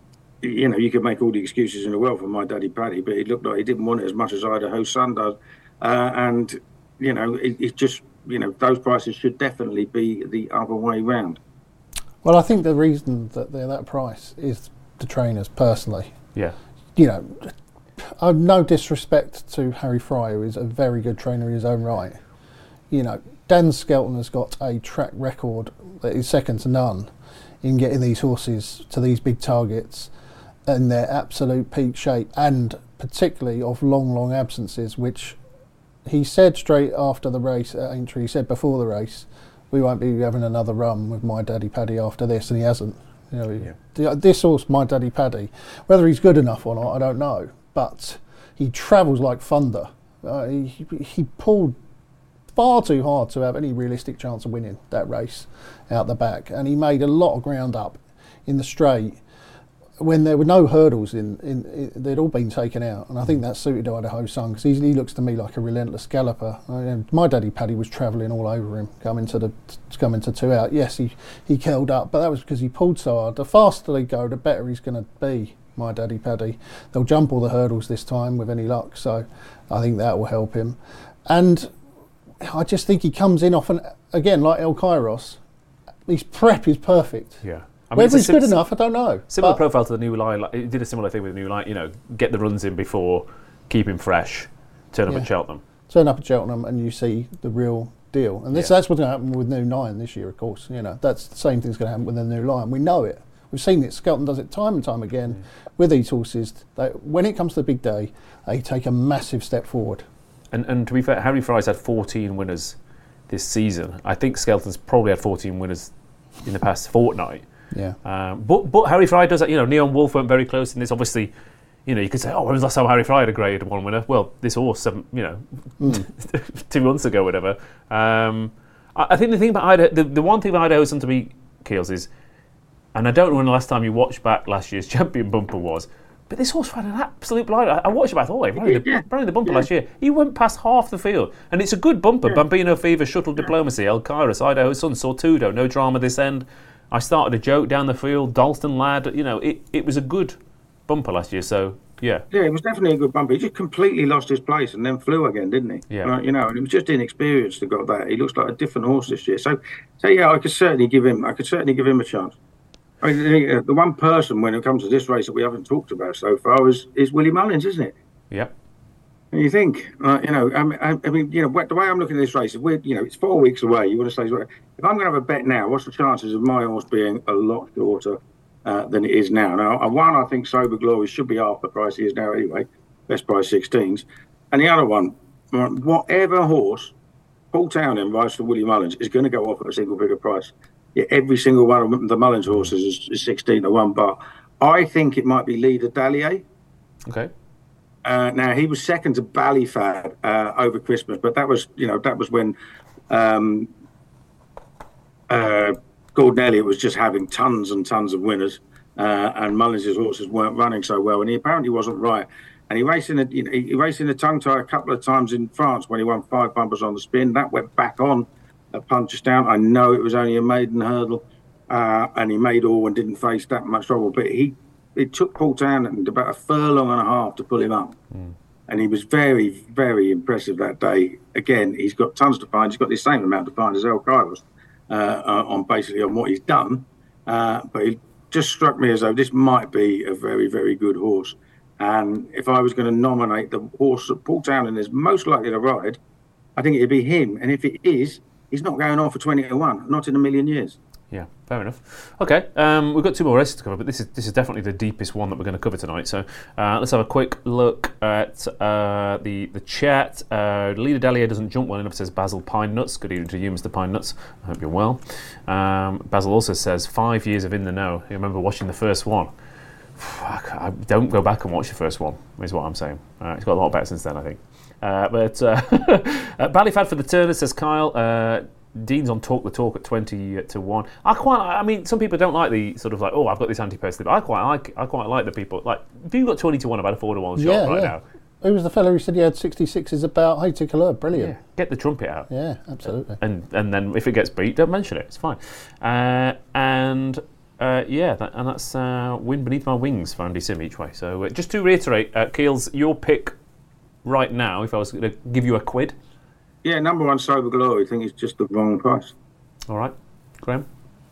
you know, you could make all the excuses in the world for My Daddy Paddy, but it looked like he didn't want it as much as Idaho Sun does. Uh, and, you know, it, it just, you know, those prices should definitely be the other way round. Well, I think the reason that they're that price is the trainers, personally. Yeah. You know, I've no disrespect to Harry Fry, who is a very good trainer in his own right. You know, Dan Skelton has got a track record that is second to none in getting these horses to these big targets in their absolute peak shape, and particularly of long, long absences, which he said straight after the race at Aintree, he said before the race, we won't be having another run with My Daddy Paddy after this, and he hasn't. You know, yeah. This horse, My Daddy Paddy, whether he's good enough or not, I don't know, but he travels like thunder. Uh, he, he pulled far too hard to have any realistic chance of winning that race out the back, and he made a lot of ground up in the straight when there were no hurdles in, in, in they'd all been taken out, and I think that suited Idaho Sun, because he looks to me like a relentless galloper. I, My Daddy Paddy was travelling all over him coming to the coming to two out. Yes, he he curled up, but that was because he pulled so hard. The faster they go, the better he's going to be, My Daddy Paddy. They'll jump all the hurdles this time with any luck, so I think that will help him. And I just think he comes in off, and again, like El Kairos, his prep is perfect. Yeah. I mean, whether he's good enough, I don't know. Similar profile to the New Line. Like, he did a similar thing with the New Line. You know, get the runs in before, keep him fresh, turn up yeah. at Cheltenham. Turn up at Cheltenham, and you see the real deal. And this, yeah. that's what's going to happen with New Line this year, of course. You know, that's the same thing's going to happen with the New Line. We know it. We've seen it. Skelton does it time and time again mm. with these horses. They, when it comes to the big day, they take a massive step forward. And, and to be fair, Harry Fry's had fourteen winners this season. I think Skelton's probably had fourteen winners in the past fortnight. Yeah. Um, but but Harry Fry does that. You know, Neon Wolf went very close in this. Obviously, you know, you could say, oh, when was the last time Harry Fry had a Grade One winner? Well, this horse, seven, you know, mm. two months ago, whatever. Um, I, I think the thing about Idaho, the, the one thing about Idaho Sun to me, Keels, is, and I don't know when the last time you watched back last year's champion bumper was, but this horse ran an absolute blind. I, I watched it back, I thought, he ran, the, ran the bumper yeah. last year. He went past half the field, and it's a good bumper. Yeah. Bambino Fever, Shuttle Diplomacy, El Kairos, Idaho Sun, Sortudo, No Drama this end. I started a joke down the field, Dalston Lad. You know, it, it was a good bumper last year, so yeah. Yeah, it was definitely a good bumper. He just completely lost his place and then flew again, didn't he? Yeah. Right, you know, and it was just inexperienced to got that. He looks like a different horse this year. So, so yeah, I could certainly give him. I could certainly give him a chance. I mean, the one person when it comes to this race that we haven't talked about so far is is Willie Mullins, isn't it? Yep. And you think, uh, you know, I mean, I, I mean, you know, the way I'm looking at this race, if we're, you know, it's four weeks away. You want to say, if I'm going to have a bet now, what's the chances of my horse being a lot shorter uh, than it is now? Now, one, I think Sober Glory should be half the price he is now anyway, best price sixteens. And the other one, whatever horse Paul Townend rides for Willie Mullins is going to go off at a single figure price. Yeah, every single one of the Mullins horses is, is sixteen to one, but I think it might be Leader Dallier. Okay. Uh, now he was second to Ballyfad uh, over Christmas, but that was, you know, that was when um, uh, Gordon Elliott was just having tons and tons of winners, uh, and Mullins' horses weren't running so well, and he apparently wasn't right. And he raced in a, you know, he raced in a tongue tie a couple of times in France when he won five bumpers on the spin. That went back on at Punchestown. I know it was only a maiden hurdle, uh, and he made all and didn't face that much trouble, but he. It took Paul Townend about a furlong and a half to pull him up. Mm. And he was very, very impressive that day. Again, he's got tons to find. He's got the same amount to find as El Kairos uh, uh, on basically on what he's done. Uh, but he just struck me as though this might be a very, very good horse. And if I was going to nominate the horse that Paul Townend is most likely to ride, I think it'd be him. And if it is, he's not going on for twenty to one, not in a million years. Yeah, fair enough. Okay, um, we've got two more races to cover, but this is this is definitely the deepest one that we're going to cover tonight. So uh, let's have a quick look at uh, the the chat. Uh, Leader Dahlia doesn't jump well enough, says Basil Pine Nuts. Good evening to you, Mister Pine Nuts. I hope you're well. Um, Basil also says five years of In the Know. You remember watching the first one? I don't go back and watch the first one, is what I'm saying. Uh, it's got a lot better since then, I think. Uh, but uh, uh, Ballyfad for the Turner, says Kyle. Uh, Dean's on Talk the Talk at twenty to one. I quite, I mean, some people don't like the sort of like, oh, I've got this anti-pest. I quite like, I quite like the people. Like, if you've got twenty to one about a four to one shot yeah, right yeah. now. Who was the fellow who said he had sixty-sixes about Haiti Colour? Brilliant. Yeah, get the trumpet out. Yeah, absolutely. And and then if it gets beat, don't mention it. It's fine. Uh, and uh, yeah, that, and that's uh, Wind Beneath My Wings for Andy Sim each way. So uh, just to reiterate, uh, Keels, your pick right now, if I was going to give you a quid. Yeah, number one, Sober Glory. I think it's just the wrong price. All right, Graham?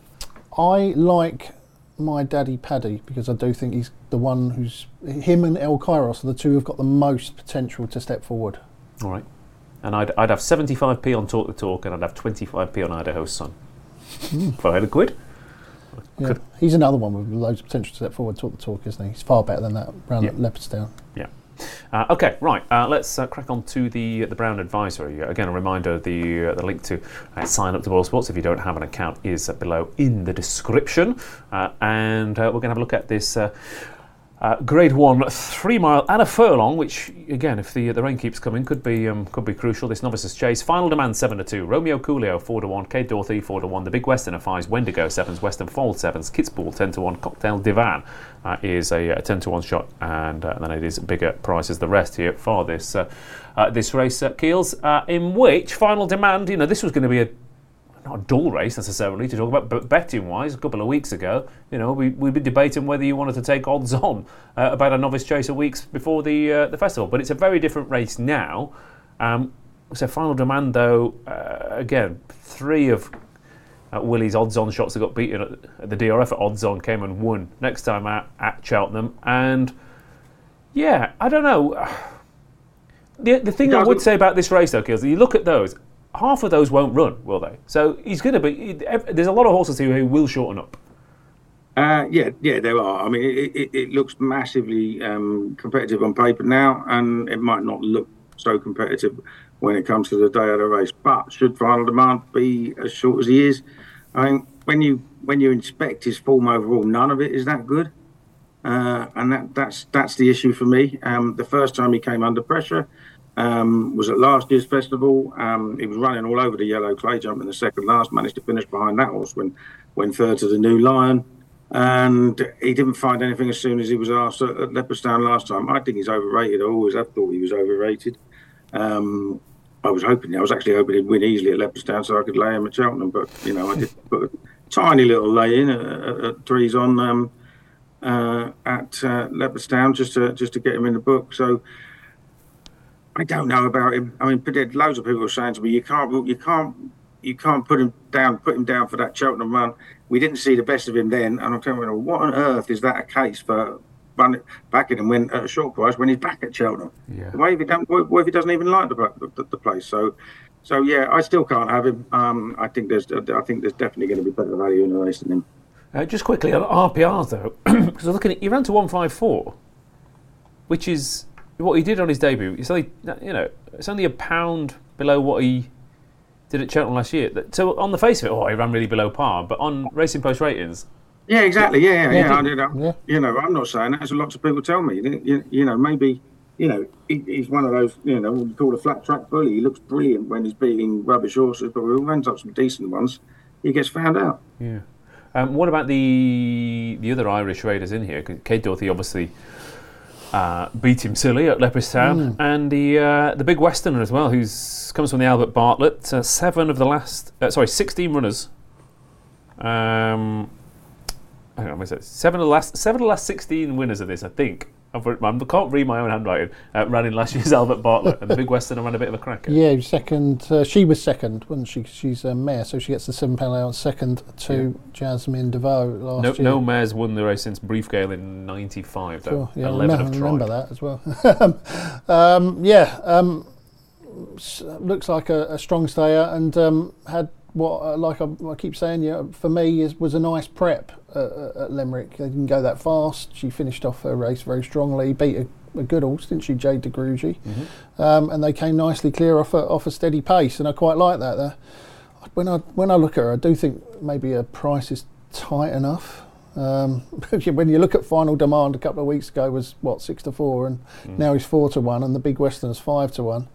I like my daddy Paddy because I do think he's the one who's... Him and El Kairos are the two who've got the most potential to step forward. All right. And I'd, I'd have seventy-five p on Talk the Talk and I'd have twenty-five p on Idaho's Son. Mm. If I had a quid. Yeah. He's another one with loads of potential to step forward, Talk the Talk, isn't he? He's far better than that round yeah. at Leopardstown. Yeah. Uh, okay, right. Uh, let's uh, crack on to the the Brown Advisory. Again, a reminder: the uh, the link to uh, sign up to Boyle Sports if you don't have an account is uh, below in the description. Uh, and uh, we're going to have a look at this uh, uh, Grade One three mile and a furlong, which again, if the the rain keeps coming, could be um, could be crucial. This Novices Chase, Final Demand seven to two, Romeo Coolio four to one, Kate Dorothy four to one, the Big Westerner fives, Wendigo sevens, Western Fold sevens, Kitzbühel ten to one, Cocktail Divan uh, is a, a ten to one shot, and uh, then it is bigger prices the rest here for this uh, uh, this race, uh, Keels, uh, in which Final Demand, you know, this was going to be a not a dull race necessarily to talk about, but betting-wise, a couple of weeks ago, you know, we we've been debating whether you wanted to take odds on uh, about a Novice Chaser weeks before the uh, the festival. But it's a very different race now. Um, so Final Demand, though, uh, again, three of uh, Willie's odds-on shots that got beaten at, at the D R F at odds-on came and won next time out at Cheltenham. And yeah, I don't know. The the thing I would say about this race, though, Keels, you look at those. Half of those won't run, will they? So he's going to be. There's a lot of horses here who will shorten up. Uh, yeah, yeah, there are. I mean, it, it, it looks massively um, competitive on paper now, and it might not look so competitive when it comes to the day of the race. But should Final Demand be as short as he is? I mean, when you when you inspect his form overall, none of it is that good, uh, and that that's that's the issue for me. Um, the first time he came under pressure. Um, was at last year's festival. Um, he was running all over the yellow clay jump in the second last, managed to finish behind that horse when went third to the New Lion. And he didn't find anything as soon as he was asked at, at Leopardstown last time. I think he's overrated. I always have thought he was overrated. Um, I was hoping, I was actually hoping he'd win easily at Leopardstown so I could lay him at Cheltenham. But, you know, I did put a tiny little lay in at, at, at threes on um, uh, at uh, Leopardstown just to, just to get him in the book. So, I don't know about him. I mean, loads of people are saying to me, "You can't, you can't, you can't put him down, put him down for that Cheltenham run." We didn't see the best of him then, and I'm telling you, what on earth is that a case for running backing him when at a short price when he's back at Cheltenham? Yeah. What if he don't? What if he doesn't even like the the, the place? So, so yeah, I still can't have him. Um, I think there's, I think there's definitely going to be better value in the race than him. Uh, just quickly on R P Rs though, because I'm looking at, he ran to one five four, which is what he did on his debut. It's only, you know, it's only a pound below what he did at Cheltenham last year. So on the face of it, oh, he ran really below par. But on Racing Post ratings, yeah, exactly, yeah, yeah, yeah. I did, yeah. You know, I'm not saying that. As lots of people tell me, you, you know, maybe, you know, he, he's one of those, you know, what we call a flat track bully. He looks brilliant when he's beating rubbish horses, but when he runs up some decent ones, he gets found out. Yeah. Um, what about the the other Irish raiders in here? Because Kate Dorothy obviously uh, beat him silly at Leopardstown, mm. and the uh, the Big Westerner as well, who's comes from the Albert Bartlett. Uh, seven of the last, uh, sorry, sixteen runners. Um, I don't know, what is it? Seven of the last, seven of the last sixteen winners of this, I think, I can't read my own handwriting. Uh, ran in last year's Albert Bartlett, and the Big Westerner ran a bit of a cracker. Yeah, second. Uh, she was second, wasn't she? She's a mare, so she gets the seven pound allowance. Second to yeah. Jasmine DeVoe last no, year. No mares won the race since Briefgale in ninety-five, though. Sure, yeah, eleven I have tried. remember that as well. um, yeah, um, looks like a, a strong stayer, and um, had what, uh, like I, I keep saying, yeah, for me, is, was a nice prep uh, at Limerick. They didn't go that fast. She finished off her race very strongly, beat a, a good horse, didn't she, Jade de Grugy? Mm-hmm. Um, and they came nicely clear off a, off a steady pace, and I quite like that. They're, when I when I look at her, I do think maybe her price is tight enough. Um, when you look at Final Demand a couple of weeks ago was what six to four, and mm. now he's four to one, and the Big Western's five to one.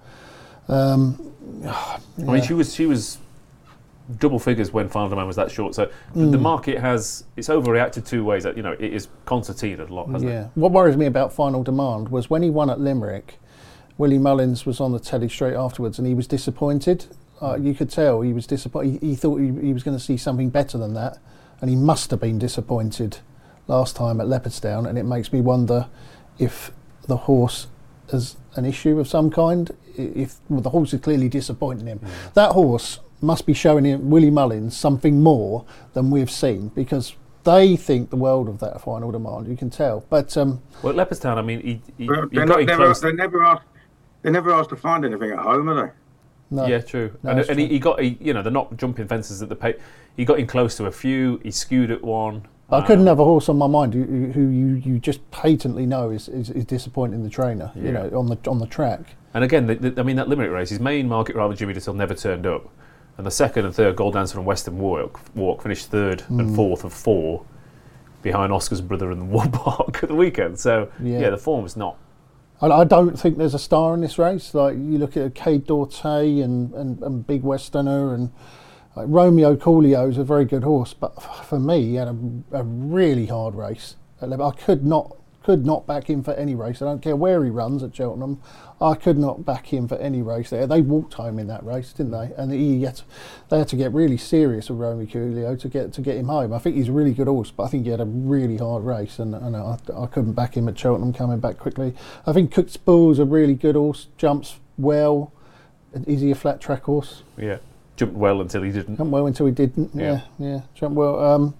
Um, yeah. I mean, she was she was double figures when Final Demand was that short. So mm. the market has it's overreacted two ways. That you know it is concertinaed a lot, hasn't yeah. it? What worries me about Final Demand was when he won at Limerick, Willie Mullins was on the telly straight afterwards, and he was disappointed. Uh, you could tell he was disappointed. He, he thought he, he was going to see something better than that, and he must have been disappointed last time at Leopardstown. And it makes me wonder if the horse has an issue of some kind. If well, the horse is clearly disappointing him, mm. that horse must be showing him, Willie Mullins, something more than we've seen, because they think the world of that Final Demand. You can tell. But um, well, at Leopardstown, I mean, he, he, well, he got not, never, close. they never asked. They never asked to find anything at home, are they? No. Yeah, true. No, and and true. He, he got, he, you know, they're not jumping fences at the pace. He got in close to a few. He skewed at one. I um, couldn't have a horse on my mind who, who you, you just patently know is, is, is disappointing the trainer. Yeah. You know, on the on the track. And again, the, the, I mean, that Limerick race, his main market rival Jimmy Dittle never turned up, and the second and third Gold Dancer and Western Walk, walk finished third mm. and fourth of four, behind Oscar's brother and the Woodpark at the weekend. So yeah, Yeah. the form is not. I, I don't think there's a star in this race. Like you look at Cade Dorte and, and, and Big Westerner, and like Romeo Coolio is a very good horse, but for me, he had a, a really hard race. I could not could not back him for any race. I don't care where he runs at Cheltenham. I could not back him for any race there. They walked home in that race, didn't they? And he had to, they had to get really serious with Romeo Coolio to get to get him home. I think he's a really good horse, but I think he had a really hard race, and, and I, I couldn't back him at Cheltenham coming back quickly. I think Cook's Bull's a really good horse, jumps well. Is he a flat track horse? Yeah, jumped well until he didn't. Jumped well until he didn't. Yeah, yeah, yeah. Jumped well. Um,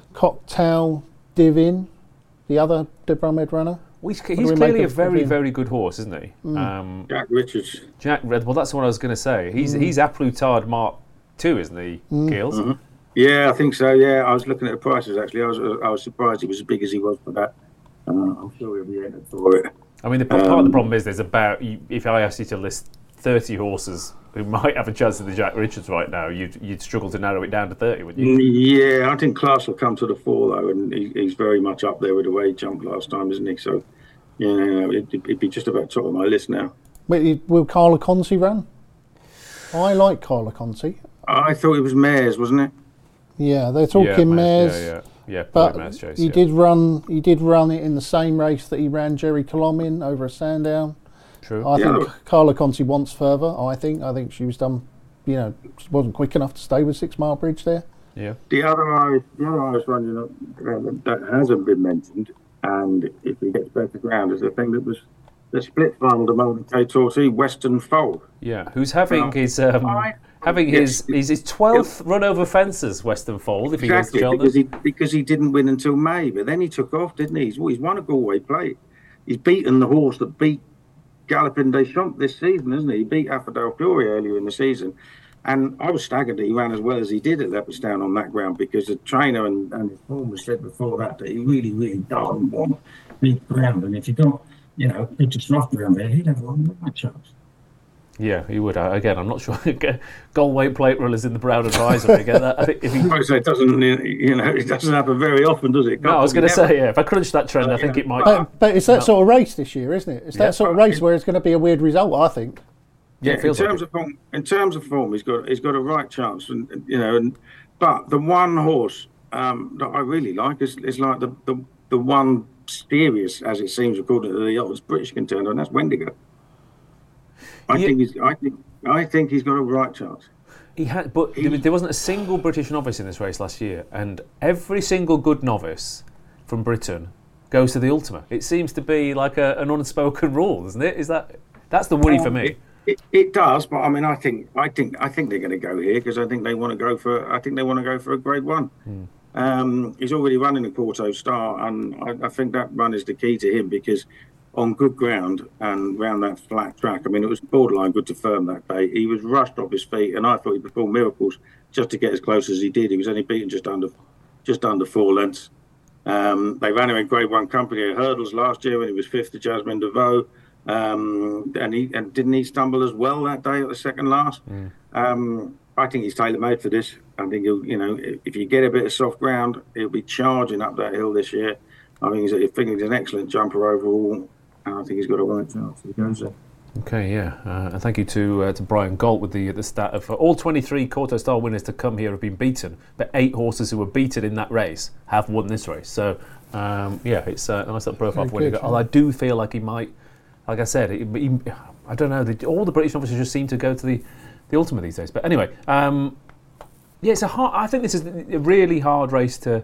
Cocktail Divin, the other De Bromhead runner. Well, he's do he's we clearly make a of- very, of him? very good horse, isn't he? Mm. Um, Jack Richards. Jack Red. Well, that's what I was going to say. He's Mm. he's Aplutard Mark Two, isn't he, Mm. Gills? Mm-hmm. Yeah, I think so. Yeah, I was looking at the prices actually. I was I was surprised he was as big as he was for that. Uh, I'm sure he'll be entered for it. I mean, the, part of the Um, problem is there's about you, if I asked you to list thirty horses who might have a chance of the Jack Richards right now, you'd you'd struggle to narrow it down to thirty, wouldn't you? Yeah, I think Class will come to the fore though, and he, he's very much up there with the way he jumped last time, isn't he? So, yeah, no, it'd, it'd be just about top of my list now. Wait, will Carla Conti run? I like Carla Conti. I thought it was Mares, wasn't it? Yeah, they're Yeah, talking Mares, mares. Yeah, yeah, yeah. But probably Mares Chase, he yeah. did run. He did run it in the same race that he ran Jerry Colom in over a Sandown. True. I Yeah. think Carla Conti wants further. I think. I think she was done. You know, she wasn't quick enough to stay with Six Mile Bridge there. Yeah. The other Irish, the other Irish running that, that hasn't been mentioned, and if he gets better ground, is the thing that was the split final the moment K Torty Western Fold. Yeah. Who's having Well, his um, I- having yes. his his his twelfth run over fences Western Fold if he Exactly, goes to because Cheltenham. he because he didn't win until May, but then he took off, didn't he? He's, well, he's won a Galway Plate. He's beaten the horse that beat Galloping Des Champs this season, isn't he? He beat Affordale Fury earlier in the season. And I was staggered that he ran as well as he did at Leopardstown on that ground, because the trainer and, and his former said before that that he really, really doesn't want big ground. And if you got, you know, it's a soft ground there, he'd have a right chance. Yeah, he would. Uh, Again, I'm not sure. Galway Plate runners in the Brown Advisor. I get that. I think if he. I say it doesn't, you know, it doesn't happen very often, does it? No, I was going to say, yeah. If I crunch that trend, I think it might. But, but it's that No. sort of race this year, isn't it? It's Yeah. that sort of race where it's going to be a weird result. I think. Yeah, it in feels like terms it. of form, in terms of form, he's got he's got a right chance, and you know, and but the one horse um, that I really like is, is like the, the the one serious, as it seems according to the odds, British contender, and that's Wendigo. I Yeah. think he's I think I think he's got a right chance. He had, but there was- there wasn't a single British novice in this race last year, and every single good novice from Britain goes to the Ultima. It seems to be like a, an unspoken rule, doesn't it? Is that that's the worry um, for me? It, it, it does, but I mean, I think, I think, I think they're going to go here because I think they want to go for, I think they want to go for a Grade One. Hmm. Um, he's already running a Quarto Star, and I, I think that run is the key to him because on good ground and round that flat track, I mean, it was borderline good to firm that day. He was rushed off his feet, and I thought he performed miracles just to get as close as he did. He was only beaten just under, just under four lengths. Um, they ran him in Grade One company at hurdles last year when he was fifth to Jasmine DeVoe, um, and he and didn't he stumble as well that day at the second last? Mm. Um, I think he's tailor-made for this. I think he'll, you know, if you get a bit of soft ground, he'll be charging up that hill this year. I think he's, I think he's an excellent jumper overall, and I think he's got a right chance if he goes there. Okay, yeah, uh, and thank you to uh, to Brian Galt with the the stat of uh, all twenty-three Quarto Star winners to come here have been beaten, but eight horses who were beaten in that race have won this race. So um, yeah, it's uh, a nice little profile for winning. Although I do feel like he might, like I said, he, he, I don't know. The, all the British officers just seem to go to the, the Ultima these days. But anyway, um, yeah, it's a hard. I think this is a really hard race to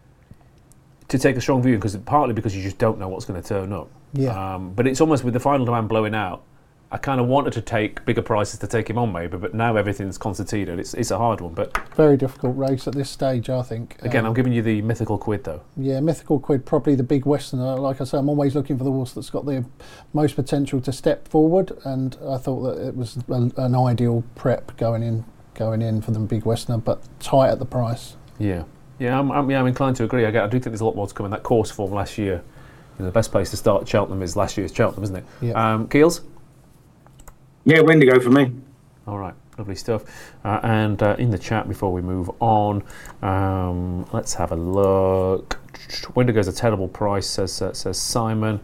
to take a strong view because partly because you just don't know what's going to turn up. Yeah. Um, but it's almost with the final demand blowing out. I kind of wanted to take bigger prices to take him on maybe, but now everything's concertinaed. It's it's a hard one, but very difficult race at this stage, I think. Again, um, I'm giving you the Mythical Quid though. Yeah, Mythical Quid, probably the big Westerner. Like I say, I'm always looking for the horse that's got the most potential to step forward, and I thought that it was a, an ideal prep going in, going in for the big Westerner, but tight at the price. Yeah, yeah, I'm, I'm yeah, I'm inclined to agree. I, I do think there's a lot more to come in that course form last year. You know, the best place to start at Cheltenham is last year's Cheltenham, isn't it? Yeah. Um, Keels? Yeah, Wendigo for me. All right, lovely stuff. Uh, and uh, in the chat before we move on, um, let's have a look. Wendigo's a terrible price, says uh, says Simon.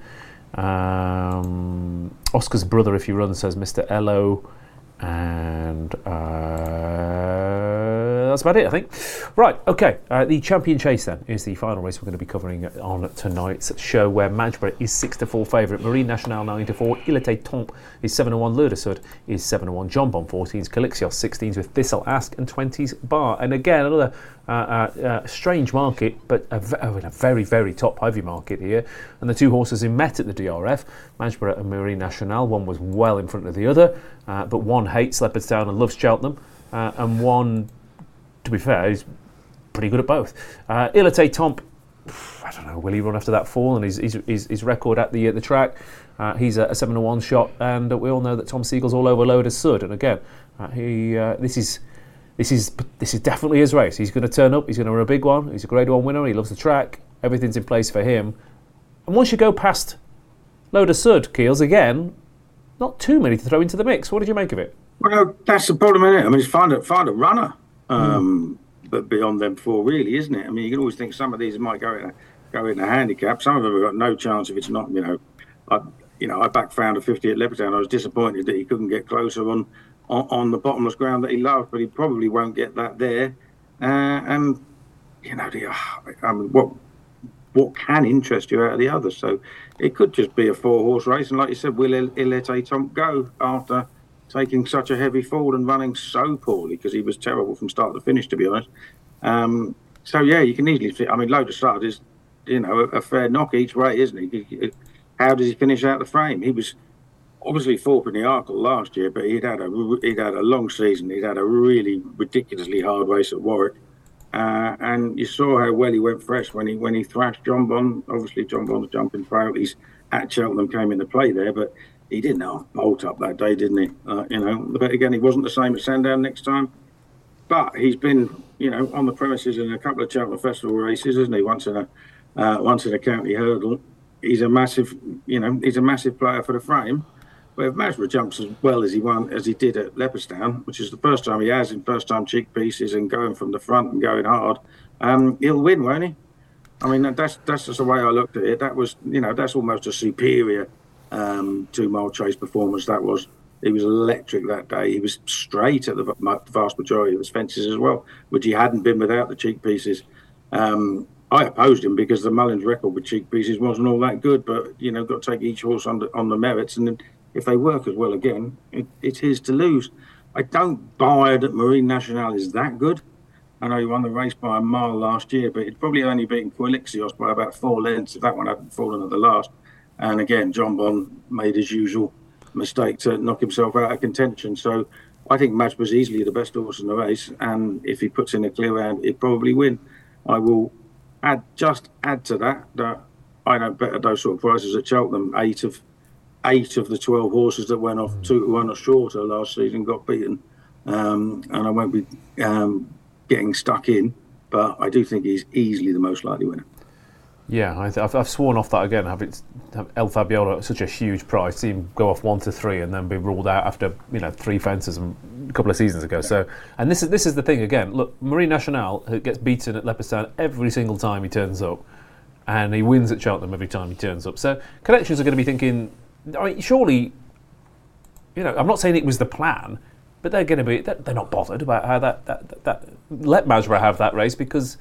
Um, Oscar's brother, if you run, says Mister Ello. And uh, that's about it, I think. Right, okay. Uh, the Champion Chase then is the final race we're going to be covering on tonight's show, where Magsborough is six to four favourite, Marine Nationale nine to four, Il Était Temps is seven to one, Leur de Sud is seven to one, John Bon fourteens, Calixios sixteens with Thistle Ask and twenties Bar. And again, another uh, uh, uh, strange market, but a, v- oh, in a very, very top heavy market here. And the two horses who met at the D R F, Magsborough and Marine Nationale, one was well in front of the other, uh, but one hates Leopardstown and loves Cheltenham, uh, and one, to be fair, is pretty good at both. Uh, Il Était Temps, I don't know, will he run after that fall and his, his, his, his record at the uh, the track? Uh, he's a, a seven to one shot, and uh, we all know that Tom Siegel's all over Leur de Sud. And again, uh, he uh, this is this is this is definitely his race. He's going to turn up. He's going to run a big one. He's a Grade One winner. He loves the track. Everything's in place for him. And once you go past Leur de Sud, Keels, again, not too many to throw into the mix. What did you make of it? Well, that's the problem, isn't it? I mean, it's find a find a runner, um, mm. but beyond them four, really, isn't it? I mean, you can always think some of these might go in a, go in a handicap. Some of them have got no chance if it's not. You know, I you know I back found a fifty at Leopardstown. I was disappointed that he couldn't get closer on, on on the bottomless ground that he loved, but he probably won't get that there. Uh, and you know, the, I mean, what what can interest you out of the others? So it could just be a four horse race, and like you said, will Il Était Temps go after taking such a heavy fall and running so poorly, because he was terrible from start to finish, to be honest. Um, so, yeah, you can easily fit. I mean, Leur de Sud is, you know, a, a fair knock each way, isn't he? How does he finish out the frame? He was obviously fourth in the Arkle last year, but he'd had a he'd had a long season. He'd had a really ridiculously hard race at Warwick. Uh, and you saw how well he went fresh when he when he thrashed John Bon. Obviously, John Bon's jumping frailties at Cheltenham came into play there, but he didn't have bolt up that day, didn't he? Uh, you know, but again, he wasn't the same at Sandown next time. But he's been, you know, on the premises in a couple of Cheltenham Festival races, isn't he? Once in a uh, once in a county hurdle. He's a massive, you know, he's a massive player for the frame. But if Magsborough jumps as well as he won, as he did at Leopardstown, which is the first time he has in first-time cheek pieces and going from the front and going hard, um, he'll win, won't he? I mean, that's that's just the way I looked at it. That was, you know, that's almost a superior um, two-mile chase performance. That was. He was electric that day. He was straight at the vast majority of his fences as well, which he hadn't been without the cheek pieces. Um, I opposed him because the Mullins record with cheek pieces wasn't all that good, but, you know, got to take each horse on the, on the merits, and then if they work as well again, it, it's his to lose. I don't buy that Marine Nationale is that good. I know he won the race by a mile last year, but he'd probably only beaten Quilixios by about four lengths if that one hadn't fallen at the last. And again, John Bond made his usual mistake to knock himself out of contention. So I think Majbra's easily the best horse in the race, and if he puts in a clear round, he'd probably win. I will add just add to that that I don't bet at those sort of prices at Cheltenham. Eight of eight of the twelve horses that went off two to one or shorter last season got beaten, um, and I won't be um, getting stuck in. But I do think he's easily the most likely winner. Yeah, I th- I've, I've sworn off that again. Having have El Fabiola at such a huge price, see him go off one to three and then be ruled out after you know three fences a couple of seasons ago. So, and this is this is the thing again. Look, Marine Nationale gets beaten at Leopardstown every single time he turns up, and he wins at Cheltenham every time he turns up. So, connections are going to be thinking, I mean, surely, you know, I'm not saying it was the plan, but they're going to be they're not bothered about how that that, that, that let Majbra have that race because.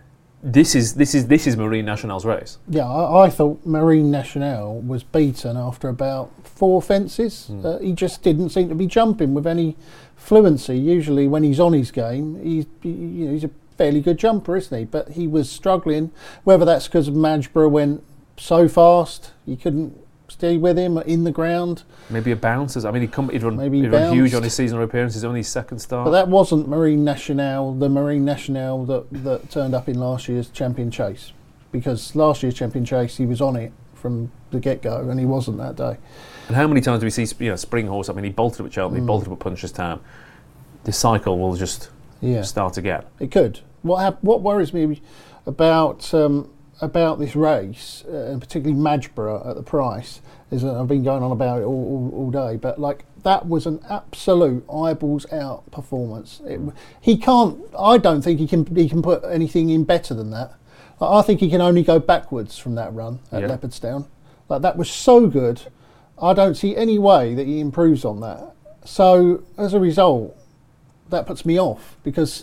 This is this is this is Marine Nationale's race. Yeah, I, I thought Marine Nationale was beaten after about four fences. Mm. Uh, he just didn't seem to be jumping with any fluency. Usually, when he's on his game, he's you know, he's a fairly good jumper, isn't he? But he was struggling. Whether that's because Majbra went so fast, he couldn't stay with him in the ground. Maybe a bounce. I mean, he'd, come, he'd run, Maybe he he'd run huge on his seasonal appearances, only his second start. But that wasn't Marine Nationale, the Marine Nationale that, that turned up in last year's Champion Chase. Because last year's Champion Chase, he was on it from the get-go, and he wasn't that day. And how many times do we see you know, Spring Horse? I mean, he bolted up at Cheltenham, mm. he bolted up at Punchestown. This cycle will just yeah. start again. It could. What hap- What worries me about... Um, about this race, uh, and particularly Majbra at the price, is that I've been going on about it all, all, all day, but like that was an absolute eyeballs out performance. It, he can't, I don't think he can he can put anything in better than that. Like, I think he can only go backwards from that run at yeah. Leopardstown. Like that was so good, I don't see any way that he improves on that. So as a result, that puts me off because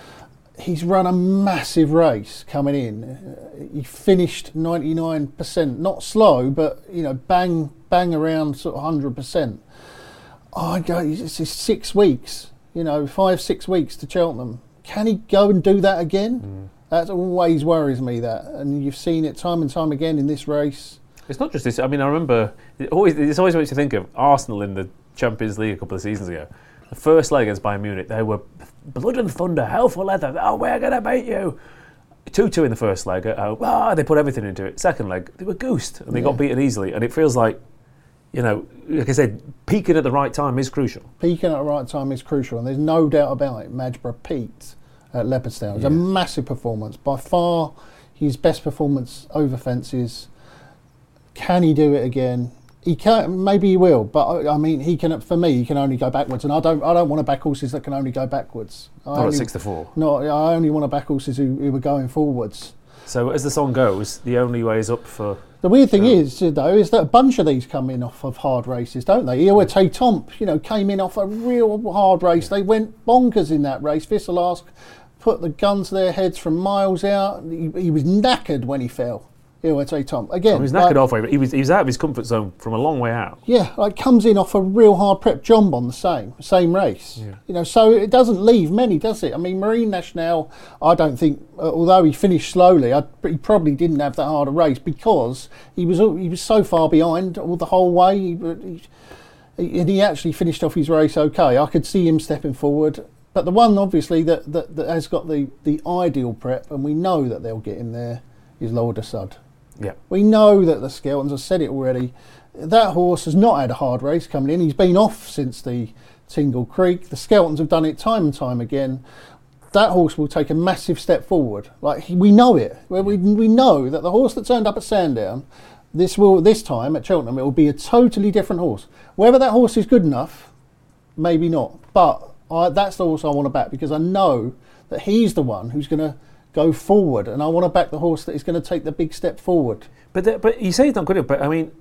he's run a massive race coming in. He finished ninety-nine percent, not slow, but you know, bang, bang around sort of one hundred percent. Oh, I go, it's just six weeks, you know, five, six weeks to Cheltenham. Can he go and do that again? Mm. That always worries me. That, and you've seen it time and time again in this race. It's not just this. I mean, I remember it always. It always makes you think of Arsenal in the Champions League a couple of seasons ago. The first leg against Bayern Munich, they were blood and thunder, hell for leather. Oh, we're going to beat you. two two in the first leg. Oh, ah, they put everything into it. Second leg, they were goosed and they yeah. got beaten easily. And it feels like, you know, like I said, peaking at the right time is crucial. Peaking at the right time is crucial. And there's no doubt about it. Majbra peaked at Leopardstown. It was yeah. a massive performance. By far, his best performance over fences. Can he do it again? He can, maybe he will, but I, I mean, he can. For me, he can only go backwards, and I don't. I don't want to back horses that can only go backwards. I Not only, at six to four. No, I only want to back horses who, who are going forwards. So, as the song goes, the only way is up for. The weird thing um, is, though, is that a bunch of these come in off of hard races, don't they? Iwate Tomp, you know, came in off a real hard race. They went bonkers in that race. Visselask put the gun to their heads from miles out. He, he was knackered when he fell. Iwate Tomp again. He was knackered like, halfway, but he was he was out of his comfort zone from a long way out. Yeah, like comes in off a real hard prep. John Bond the same, same race. Yeah. You know, so it doesn't leave many, does it? I mean, Marine Nationale, I don't think, uh, although he finished slowly, I, he probably didn't have that hard a race because he was he was so far behind all the whole way. He, he, and he actually finished off his race okay. I could see him stepping forward. But the one, obviously, that, that, that has got the, the ideal prep, and we know that they'll get him there, is Lower de Sud. Yeah. We know that the Skeltons, I've said it already, that horse has not had a hard race coming in. He's been off since the Tingle Creek. The Skeltons have done it time and time again. That horse will take a massive step forward. Like he, we know it. We, we know that the horse that turned up at Sandown, this will this time at Cheltenham, it will be a totally different horse. Whether that horse is good enough, maybe not. But I, that's the horse I want to back because I know that he's the one who's going to go forward, and I want to back the horse that is going to take the big step forward. But the, but you say he's not good enough, but I mean,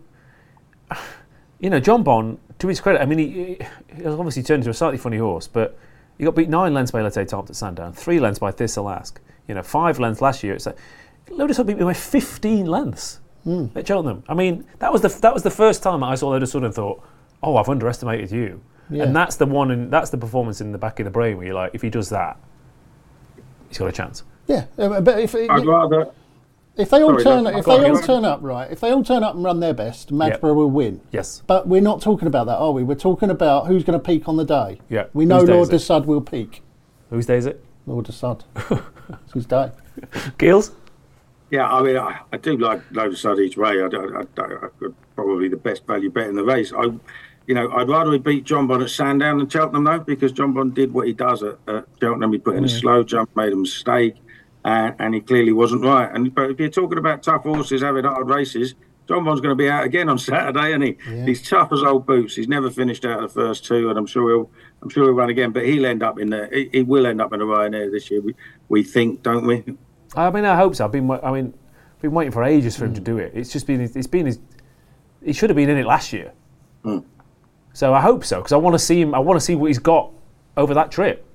you know, John Bond, to his credit, I mean, he, he obviously turned into a slightly funny horse, but he got beat nine lengths by Iwate Tomp at Sandown, three lengths by Visselask, you know, five lengths last year. It's like, Lotus beat me by fifteen lengths mm. at Cheltenham. I mean, that was the that was the first time I saw Lotus and thought, oh, I've underestimated you. Yeah. And that's the one, and that's the performance in the back of the brain where you're like, if he does that, he's got a chance. Yeah, uh, but if I'd rather. if they all Sorry, turn Doug. if Go on, they all go on. turn up right, if they all turn up and run their best, Madborough Yep. will win. Yes. But we're not talking about that, are we? We're talking about who's going to peak on the day. Yeah. We know Whose day Lord is it? Desud will peak. Whose day is it? Lord Desud. It's his day. Gills? Yeah, I mean, I, I do like Lotus Sud each way. I, I, I, I, probably the best value bet in the race. I, you know, I'd rather he beat John Bond at Sandown than Cheltenham though, because John Bond did what he does at, at Cheltenham. He put in a slow jump, made a mistake, and, and he clearly wasn't right. And but if you're talking about tough horses having hard races, John Bond's going to be out again on Saturday, isn't he? Yeah. He's tough as old boots. He's never finished out of the first two, and I'm sure he'll, I'm sure he'll run again. But he'll end up in the, he, he will end up in the Ryanair this year. We, we think, don't we? I mean, I hope so. I've been, I mean, been waiting for ages for him to do it. It's just been, it's been his. He should have been in it last year. Mm. So I hope so because I want to see him. I want to see what he's got over that trip.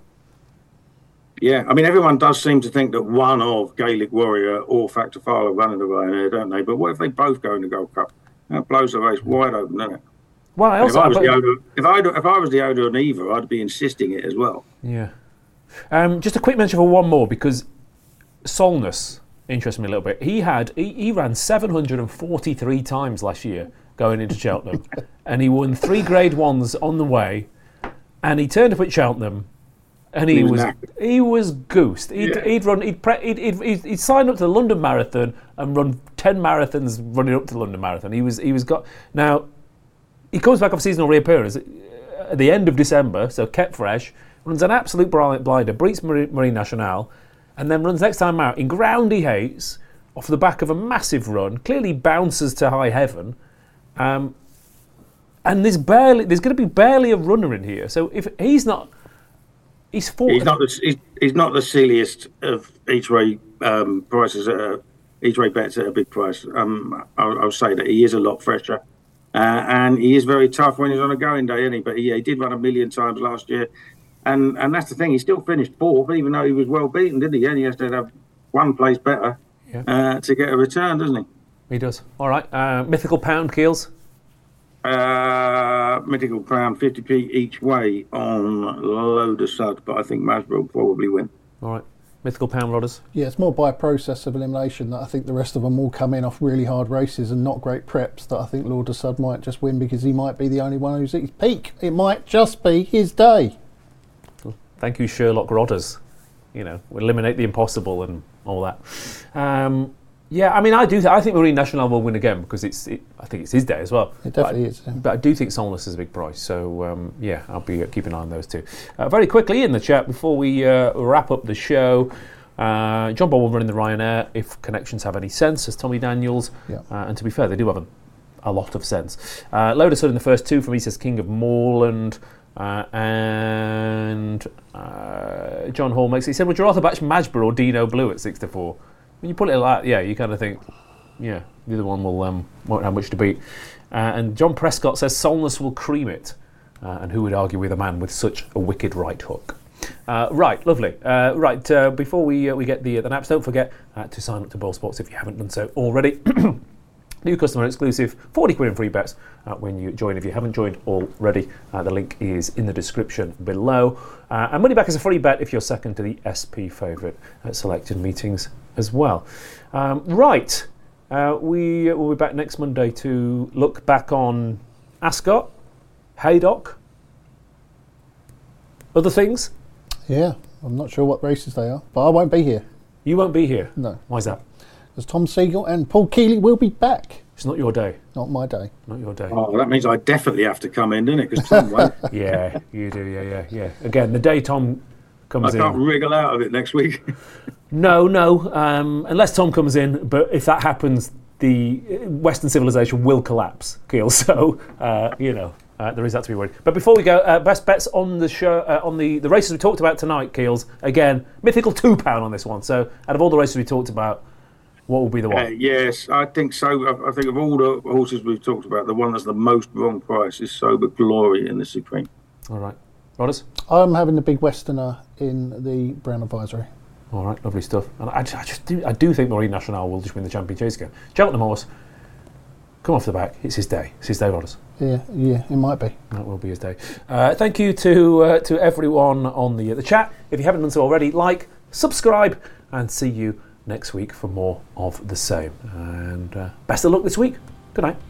Yeah, I mean, everyone does seem to think that one of Gaelic Warrior or Factor File are running the Ryanair, don't they? But what if they both go in the Gold Cup? That blows the race wide open, doesn't it? Well, I And if also, I was but- the owner, if I if I was the owner of Neva, I'd be insisting it as well. yeah. Um, just a quick mention for one more because Solness interests me a little bit. He had he, he ran seven hundred forty-three times last year going into Cheltenham, and he won three Grade Ones on the way, and he turned up at Cheltenham, and he, He was was knackered. he was goosed. He'd, Yeah. he'd run he'd, pre, he'd, he'd, he'd, he'd signed up to the London Marathon and run ten marathons running up to the London Marathon. He was he was got now. He comes back off seasonal reappearance at the end of December, so kept fresh. Runs an absolute brilliant blinder, beats Marine, Marine Nationale, and then runs next time out in ground he hates off the back of a massive run. Clearly bounces to high heaven, um, and there's barely there's going to be barely a runner in here. So if he's not, he's four. He's not the he's, he's not the silliest of each way um, prices at a, each way bets at a big price. Um, I'll, I'll say that he is a lot fresher, uh, and he is very tough when he's on a going day, isn't he? But he, he did run a million times last year. And and that's the thing. He still finished fourth, even though he was well beaten, didn't he? He only has to have one place better Yeah. uh, to get a return, doesn't he? He does. All right. Uh, mythical pound Keels. Uh, Mythical Crown, fifty p each way on Lotus Sud, but I think Masborough will probably win. All right. Mythical pound Rodders. Yeah, it's more by process of elimination that I think the rest of them will come in off really hard races and not great preps that I think Lord Desud might just win because he might be the only one who's at his peak. It might just be his day. Thank you, Sherlock Rodders. You know, we eliminate the impossible and all that. Um, yeah, I mean, I do. Th- I think Marine Nationale will win again because it's. It, I think it's his day as well. It definitely but I, is. Yeah. But I do think Solness is a big price. So um, yeah, I'll be uh, keeping an eye on those two. Uh, very quickly in the chat before we uh, wrap up the show. Uh, John Bob will run in the Ryanair if connections have any sense, as Tommy Daniels. Yeah. Uh, and to be fair, they do have a, a lot of sense. Uh, Lotus Hood in the first two from he says King of Moorland. Uh, and uh, John Hall makes it. He said, would you rather batch Madborough or Dino Blue at six to four? When you put it like that, yeah, you kind of think, yeah, the other one will um, won't have much to beat. Uh, and John Prescott says Solness will cream it. Uh, and who would argue with a man with such a wicked right hook? Uh, right, lovely. Uh, right, uh, before we uh, we get the uh, the naps, don't forget uh, to sign up to Boyle Sports if you haven't done so already. New customer exclusive, forty quid in free bets uh, when you join. If you haven't joined already, uh, the link is in the description below. Uh, and money back is a free bet if you're second to the S P favourite at selected meetings as well. Um, right, uh, we will be back next Monday to look back on Ascot, Haydock, other things. Yeah, I'm not sure what races they are, but I won't be here. You won't be here. No. Why is that? Because Tom Siegel and Paul Keeley will be back. It's not your day. Not my day. Not your day. Oh, that means I definitely have to come in, doesn't it? Because Tom won't. Yeah, you do. Yeah, yeah, yeah. Again, the day Tom I comes can't in. wriggle out of it next week. No, no. Um, unless Tom comes in, but if that happens, the Western civilization will collapse, Keel. So, uh, you know, uh, there is that to be worried. But before we go, uh, best bets on the show, uh, on the, the races we talked about tonight, Keels. Again, mythical two pound on this one. So, out of all the races we talked about, what will be the one? Uh, yes, I think so. I, I think of all the horses we've talked about, the one that's the most wrong price is Sober Glory in the Supreme. All right, Rodders. I'm having the big Westerner in the Brown Advisory. All right, lovely stuff. And I, I just do, I do think Marine Nationale will just win the champion chase again. Cheltenham horse, come off the back. It's his day. It's his day, Rodders. Yeah, yeah, it might be. That will be his day. Uh, thank you to uh, to everyone on the uh, the chat. If you haven't done so already, like, subscribe, and see you next week for more of the same. And uh, best of luck this week. Good night.